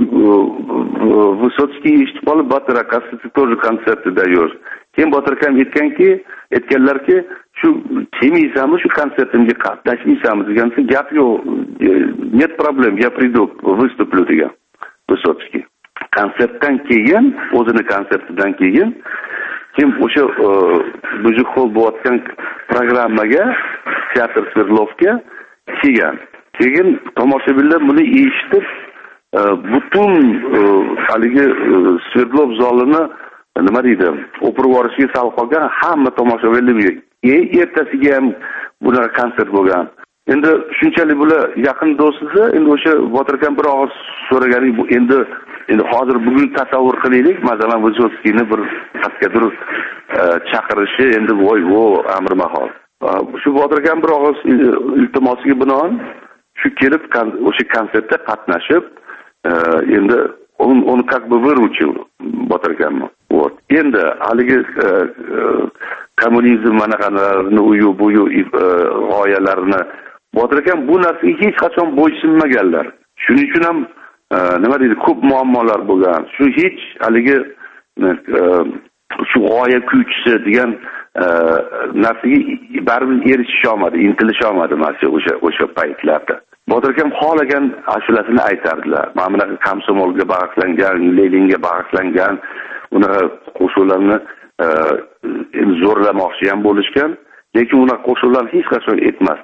Speaker 9: Visotskiy eshitib qolib, Botir akasi тоже konsertda даёшь. Keyin Botir akam aytganki, aytganlarki, shu kelmaysanmi shu konsertimga qatnashmaysanmi degansa, gap yo'q. Нет проблем, я приду, выступлю degan. Visotskiy. Konsertdan keyin, o'zini konsertidan keyin kim o'sha music hall bo'layotgan programmaga, teatr Sverdlovga kelgan. Keyin tomoshabinlar buni eshitib, butun haligi Sverdlov zalini nima deydi, o'pirib yuborishga sal qolgan hamma tomoshabinlar ertasiga ham bunaqa konsert bo'lgan. Endi shunchalik bular yaqin do'stsa, endi o'sha Botir akam bir og'iz so'raganing bu endi endi hozir bugun tasavvur qilaylik, masalan, Visotskiyni bir qatqadir chaqirishi endi voy vo amri mahol. Shu Botir akam bir og'iz iltimosiga binoan shu kelib o'sha konsertda qatnashib, endi он он как бы выручил Botir akamni. Вот. Endi haligi kommunizm manaqalarni uyu buyu g'oyalarini Botir akam bu narsaga hech qachon bo'ysunmaganlar. Shuning uchun ham nima deydi, ko'p muammolar bo'lgan. Shu hech haligi shu g'oya kuychisi degan narsaga baribir erishish olmadi, intilish olmadi mana o'sha o'sha paytlarda. Botir akam xohlagan ashulasini aytardilar. Mana bunaqa komsomolga bag'ishlangan, Leninga bag'ishlangan unaqa qo'shiqlarni zo'rlamoqchi ham bo'lishgan, lekin unaqa qo'shiqlarni hech qachon aytmasdilar.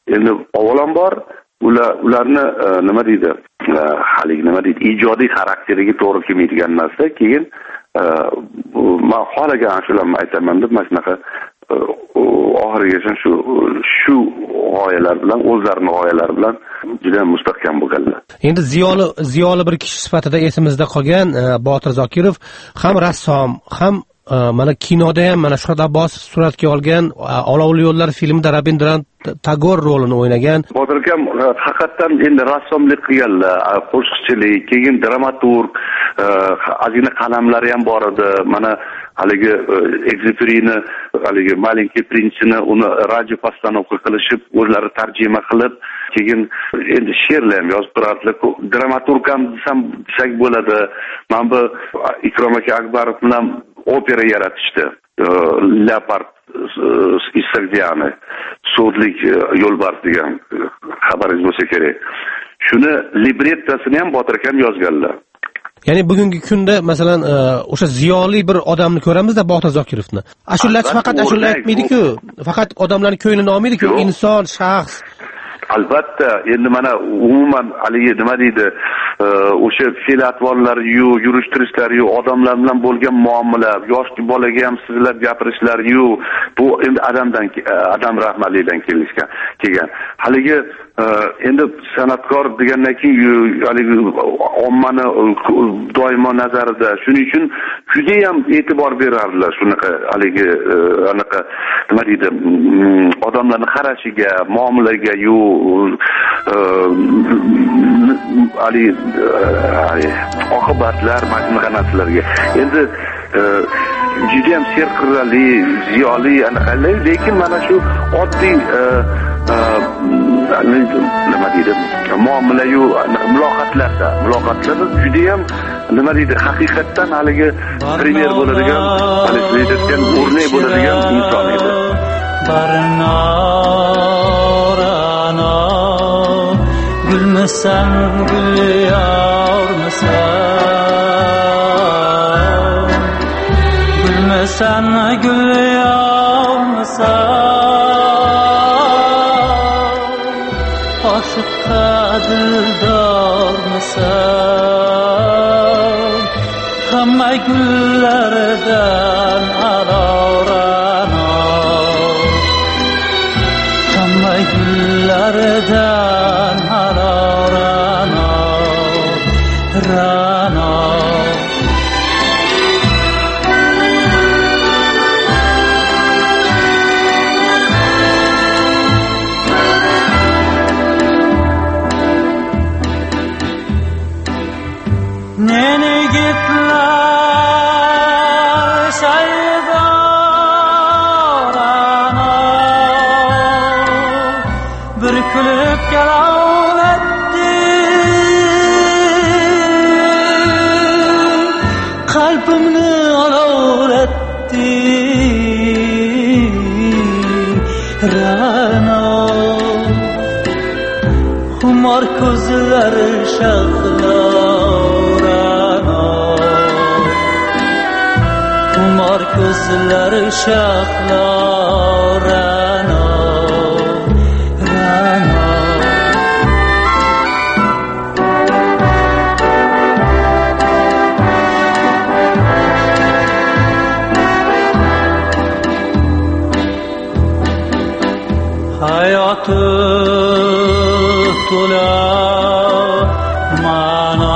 Speaker 9: endi avvalambor ular ularni nima deydi, hali nima deydi, ijodiy xarakteriga to'g'ri kelmaydigan narsa. Keyin men xohlagan shularni aytaman deb mana shunaqa oxirigacha shu shu g'oyalar bilan, o'zlarining g'oyalari bilan juda mustahkam bo'lganlar.
Speaker 7: Endi ziyoli ziyoli bir kishi sifatida esimizda qolgan Botir Zokirov ham rassom, ham mana kinoda ham mana Shuhrat Abbosov suratga olgan Olovli yo'llar filmida Rabindranath Tagore rolini o'ynagan.
Speaker 9: Botir akam haqiqatan endi rassomlik qilganlar, qo'shiqchilik, keyin dramaturg, ozgina qalamlari ham bor edi. Mana haligi Exuperyni, haligi Malenkiy prinsini uni radio postanovka qilishib, o'zlari tarjima qilib, keyin endi she'rlar ham yozib turardilar. Dramaturg ham desam desak bo'ladi. Mana bu Ikrom aka Akbarov bilan opera yaratishdi. Leopard Isagdiani, Sudlik yo'lbars degan xabaringiz bo'lsa kerak. Shuni librettasini ham Botir akam yozganlar.
Speaker 7: Ya'ni bugungi kunda masalan o'sha ziyoli bir odamni ko'ramizda Botir Zokirovni. Ashulachi faqat ashula aytmaydi-ku, faqat odamlarning ko'nglini olmaydi-ku, inson, shaxs.
Speaker 9: Albatta, endi mana umuman haligi nima deydi, o'sha fe'l-atvorlar-yu, yurish-turishlar-yu, odamlar bilan bo'lgan muomala, yosh bolaga ham sizlab gapirishlar-yu, bu endi odamdan adam rahmatlidan kelishgan, kelgan. Haligi endi san'atkor degandan keyin haligi ommani doimo nazarida, shuning uchun juda ham e'tibor berardilar shunaqa haligi anaqa nima deydi, odamlarning qarashiga, muomalaga-yu, ali oqibatlar majmuaga narsalarga. Endi juda ham serqirrali, ziyoli anaqalar, lekin mana shu oddiy nima deydi, muomala-yu muloqotlarda, muloqotlarda juda ham nima deydi, haqiqatdan haligi primer bo'ladigan, haligi aytgan o'rnak bo'ladigan inson edi.
Speaker 8: Barnarana gülmesen gül yağmısan, gülmesen gül yağmısan, aşıkta dildar mısın? Hamma güllerden alavranan, hamma güllerden alavranan, rana. Nene gitler saydarana, bir kulüp gelen etti, kalbimni alov etti, rana. Humar ko'zlari shaqlar, humar ko'zlari shaqlar, rana, rana. Hayatı to'la ma'no,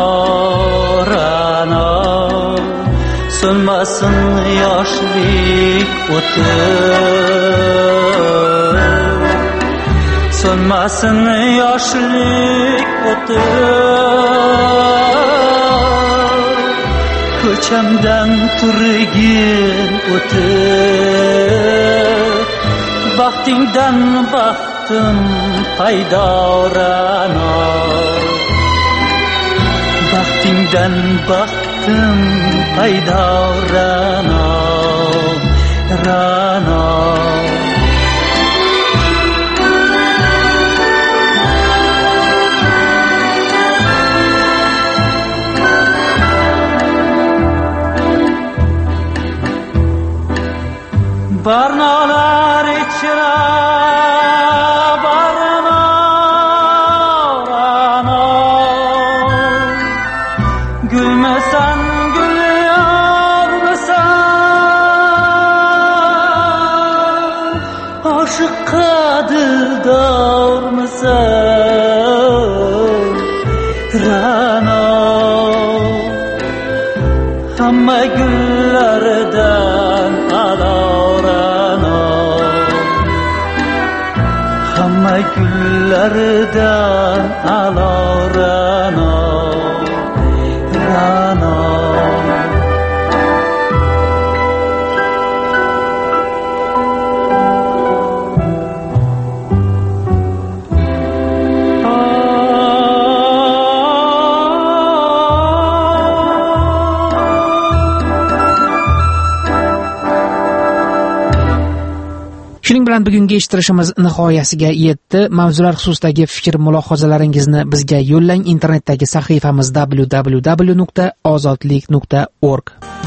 Speaker 8: ra'no, so'nmasin yoshlik o'ti, so'nmasin yoshlik o'ti, ko'chamdan turgin o'ti, baxtingdan baxtim paydo, ra'no, baxtingdan baxtim paydo, ra'no, ra'no. Barnolar ichra oshiqqa dildormisan Ra'no hamma gullaridan a'lo Ra'no hamma gullaridan a'lo Ra'no Ra'no
Speaker 1: Shuning bilan bugungi eshittirishimiz nihoyasiga yetdi. Mavzular xususidagi fikr mulohazalaringizni bizga yo'llang. Internetdagi sahifamiz w w w nuqta ozodlik nuqta org.